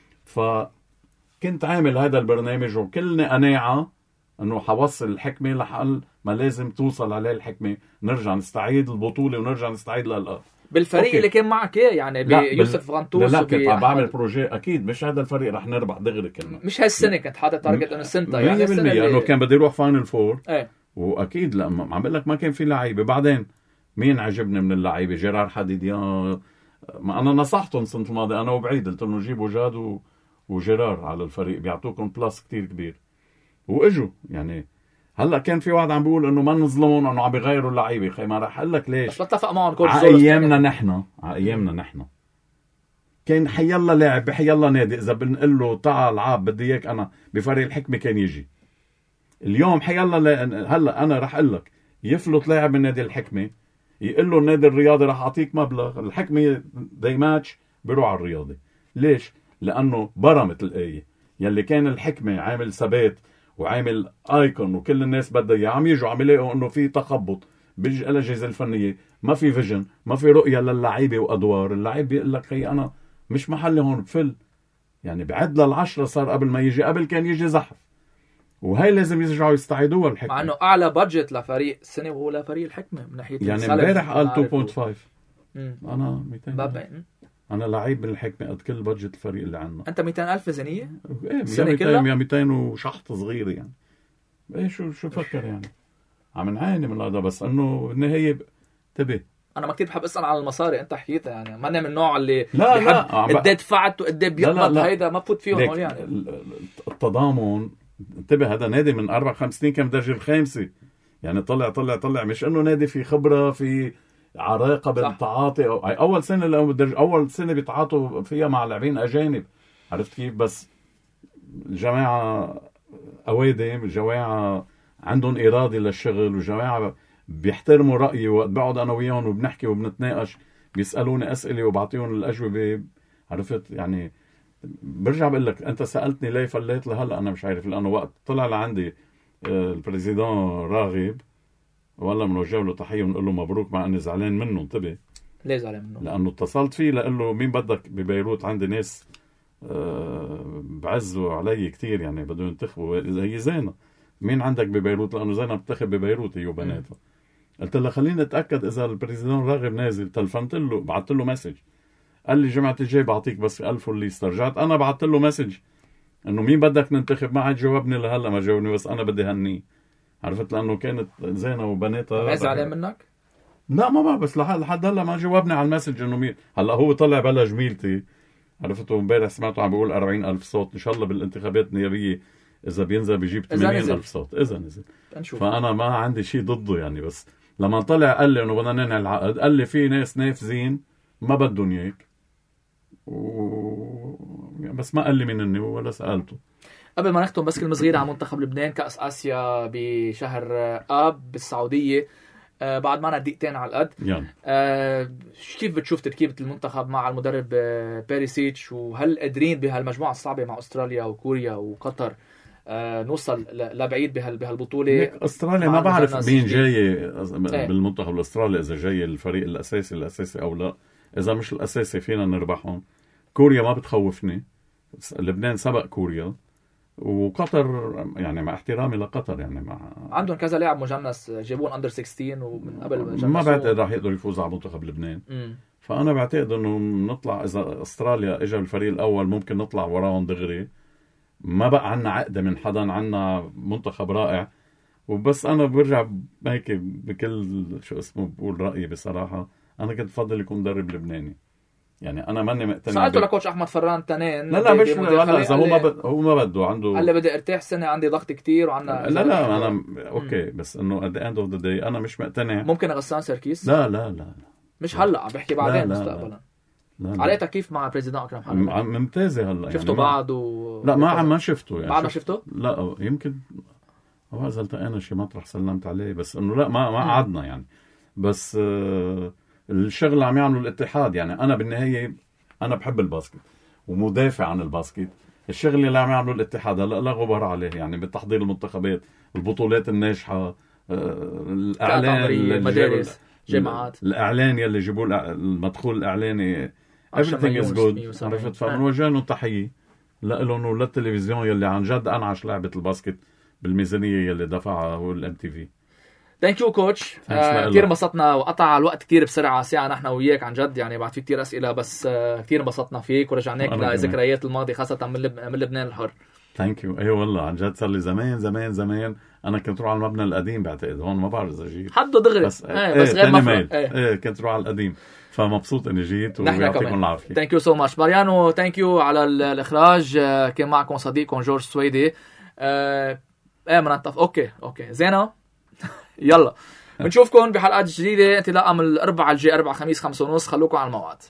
فكنت عامل هذا البرنامج وكلني قناعه انه حوصل الحكمه لحل ما لازم توصل عليه الحكمه، نرجع نستعيد البطوله ونرجع نستعيد الالقاب بالفريق أوكي. اللي كان معك يعني بيوسف غنطوس. لا كنت عم بعمل بروجي اكيد مش هذا الفريق رح نربح دغري كلنا، مش هالسنه كنت حاطط تارجت انه السنه يعني السنه اللي... انه كان بدي اروح فاينل فور ايه. واكيد لما عم بقول لك ما كان في لعيبه. بعدين مين عجبني من اللعيبه؟ جيرار حديديان، ما انا نصحتهم السنه الماضيه انا وبعيد، قلت لهم جيبوا جاد و... وجيرار على الفريق بيعطوكم بلاس كتير كبير، واجوا يعني. هلا كان في واحد عم بيقول انه ما نظلمون انه عم بيغيروا اللعيبه، خي ما راح اقول لك ليش. بس اتفق معهم كوتش على ايامنا نحن، على ايامنا نحن كان حيلا لاعب بحيلا نادي اذا بنقول له تعال عاب بدي اياك انا بفريق الحكمه كان يجي. اليوم حيلا لا... هلا انا راح اقول لك يفلت لاعب من نادي الحكمه يقول له النادي الرياضي راح اعطيك مبلغ، الحكمه داي ماتش بيروح على الرياضي. ليش؟ لانه برمت الايه يلي كان الحكمه عامل ثبات وعامل ايكون وكل الناس بدها اياه، عم يجوا عم يلاقوا انه في تخبط بالاجهزه الفنيه، ما في فيجن، ما في رؤيه للعيبه وادوار. اللعيب بيقول لك خي انا مش محلي هون بفل، يعني بعد للعشرة صار قبل ما يجي، قبل كان يجي زحف، وهي لازم يرجعوا يستعيدوها الحكمه. مع انه اعلى بادجت لفريق السنه وهو لفريق الحكمه من ناحيه يعني امبارح قال اثنين فاصلة خمسة. و... انا مئتين. انا لعيب من الحكمه قد كل بادجت الفريق اللي عندنا. انت مئتين ألف ميزانيه؟ ايه السنه كلها يا مئتين وشحط صغير يعني. ايه شو شو فكر يعني؟ عم نعاني من هذا، بس انه بالنهايه تبي. انا ما كتير بحب اسال على المصاري، انت حكيتها يعني ما انا من النوع اللي لا بحب لا قد ايه دفعت وقد ايه بيقبض، هيدا ما بفوت فيهم هول يعني. التضامن انتبه، هذا نادي من اربع خمس سنين كان بالدرجه الخامسه، يعني طلع طلع طلع مش انه نادي في خبره في عراقه بالتعاطي. اول سنه لو بالدرجه اول سنه بيتعاطوا فيها مع لاعبين اجانب، عرفت كيف؟ بس الجماعه اوادم، الجماعه عندهم اراده للشغل، والجماعه بيحترموا رايي، وقت بقعد انا وياهم وبنحكي وبنتناقش بيسالوني اسئله وبعطيهم الاجوبه، عرفت يعني. برجع بقول لك انت سالتني ليه فليت لهلا انا مش عارف، لانه وقت طلع لعندي البريزيدان راغب والله بنوجه له تحيه ونقول له مبروك، مع اني زعلان منه. انتبه ليه زعلان منه؟ لانه اتصلت فيه لقول له مين بدك ببيروت، عندي ناس بعزوا علي كتير يعني بدهم ينتخبوا، هي زينه مين عندك ببيروت؟ لانه زينه بتنتخب ببيروت هي وبناتها. قلت له خليني اتاكد اذا البريزيدان راغب نازل. تلفنت له بعثت له مسج، قال لي جمعه الجاي بعطيك بس ألف وليست. رجعت انا بعثت له مسج انه مين بدك ننتخب، ما عاد جاوبني لهلا، ما جاوبني، بس انا بدي هنيه، عرفت، لانه كانت زينه وبناتها. زعلان منك؟ لا ما ما بس لحد لحد هلا ما جاوبني على المسج انه مين. هلا هو طلع بلا جميلتي، عرفت، وامبارح سمعته عم بيقول أربعين ألف صوت. ان شاء الله بالانتخابات النيابيه اذا بينزل بيجيب ثمانين ألف صوت اذا نزل. نشوف. فانا ما عندي شيء ضده يعني، بس لما طلع قال لي انه بدنا ننهي العقد، قال لي في ناس نافذين ما بدهم اياك و... بس ما قال لي مين اني ولا سالته. قبل ما نختم بس كلمه صغيره عن منتخب لبنان. كاس اسيا بشهر اب بالسعوديه، آه بعد معنا دقيقتين على القد يعني. آه كيف بتشوف تركيبه المنتخب مع المدرب آه بيريسيتش، وهل قادرين بهالمجموعه الصعبه مع استراليا وكوريا وقطر آه نوصل لبعيد بهال بهالبطوله؟ استراليا ما بعرف مين جاي بالمنتخب الاسترالي، اذا جاي الفريق الاساسي الاساسي او لا. اذا مش الاساسي فينا نربحهم. كوريا ما بتخوفني، لبنان سبق كوريا، وقطر يعني مع احترامي لقطر يعني مع عندهم كذا لاعب مجنس جابون اندر ستة عشر ومن قبل ما بعتقد راح يقدروا يفوزوا على منتخب لبنان. م. فانا بعتقد انه نطلع اذا استراليا اجى الفريق الاول ممكن نطلع وراهم دغري. ما بقى عنا عقده من حدا، عنا منتخب رائع. وبس انا برجع هيك بكل شو اسمه بقول رايي بصراحه، انا كنت بفضل يكون مدرب لبناني. يعني انا ماني مقتنع. سألته لكوتش احمد فران تنين. لا لا مش لا اذا هو ما بد... هو ما بده عنده. قال لي بدي ارتاح سنه، عندي ضغط كتير وعنا. لا لا انا م... اوكي م. بس انه at the end of the day انا مش مقتنع. ممكن غسان سركيس؟ لا لا لا مش هلا، عم بحكي بعدين مستقبلا. علاقتك كيف مع بريزيدان اكرم حسني؟ ممتازه هلا. شفته يعني بعد و... لا ما ما شفته يعني. بعد ما شفته؟ لا يمكن هو اذا التقينا شي مطرح سلمت عليه، بس انه لا ما ما قعدنا يعني. بس آه الشغل اللي عم يعملوا الاتحاد يعني انا بالنهايه انا بحب الباسكت ومدافع عن الباسكت. الشغل اللي عم يعملوا الاتحاد هلا لا غبار عليه يعني بالتحضير المنتخبات، البطولات الناجحه، الاعلان، المدارس، جامعات، الاعلان يلي جيبوا المدخول الاعلاني everything is good. عرفت، فبنوجه لهم تحيه لهم وللتلفزيون يلي عن جد انعش لعبه الباسكت بالميزانيه يلي دفعها هو الام تي في. ثانك يو كوتش، كثير انبسطنا وقطع الوقت كثير بسرعه، ساعه نحن وياك عن جد يعني. بعد في كثير اسئله بس كثير انبسطنا فيك ورجعناك لذكريات الماضي خاصه من, لب... من لبنان الحر. ثانك يو. ايوه والله عن جد صار لي زمان زمان زمان انا كنت روح على المبنى القديم بعتقد، هون ما بعرف اذا جيت حده دغري بس, ايه بس غير مفرق ايه. ايه كنت روح على القديم، فمبسوط اني جيت ويعطيكم العافيه. ثانك يو سو ماتش ماريانو، ثانك يو على الاخراج. كان معكم صديقكم جورج سويدي. ايه منتف اوكي اوكي زينه يلا بنشوفكم بحلقات جديده انطلاقا من الاربعاء الجاي، اربعاء خميس خمسة ونص. خلوكم على الموعد.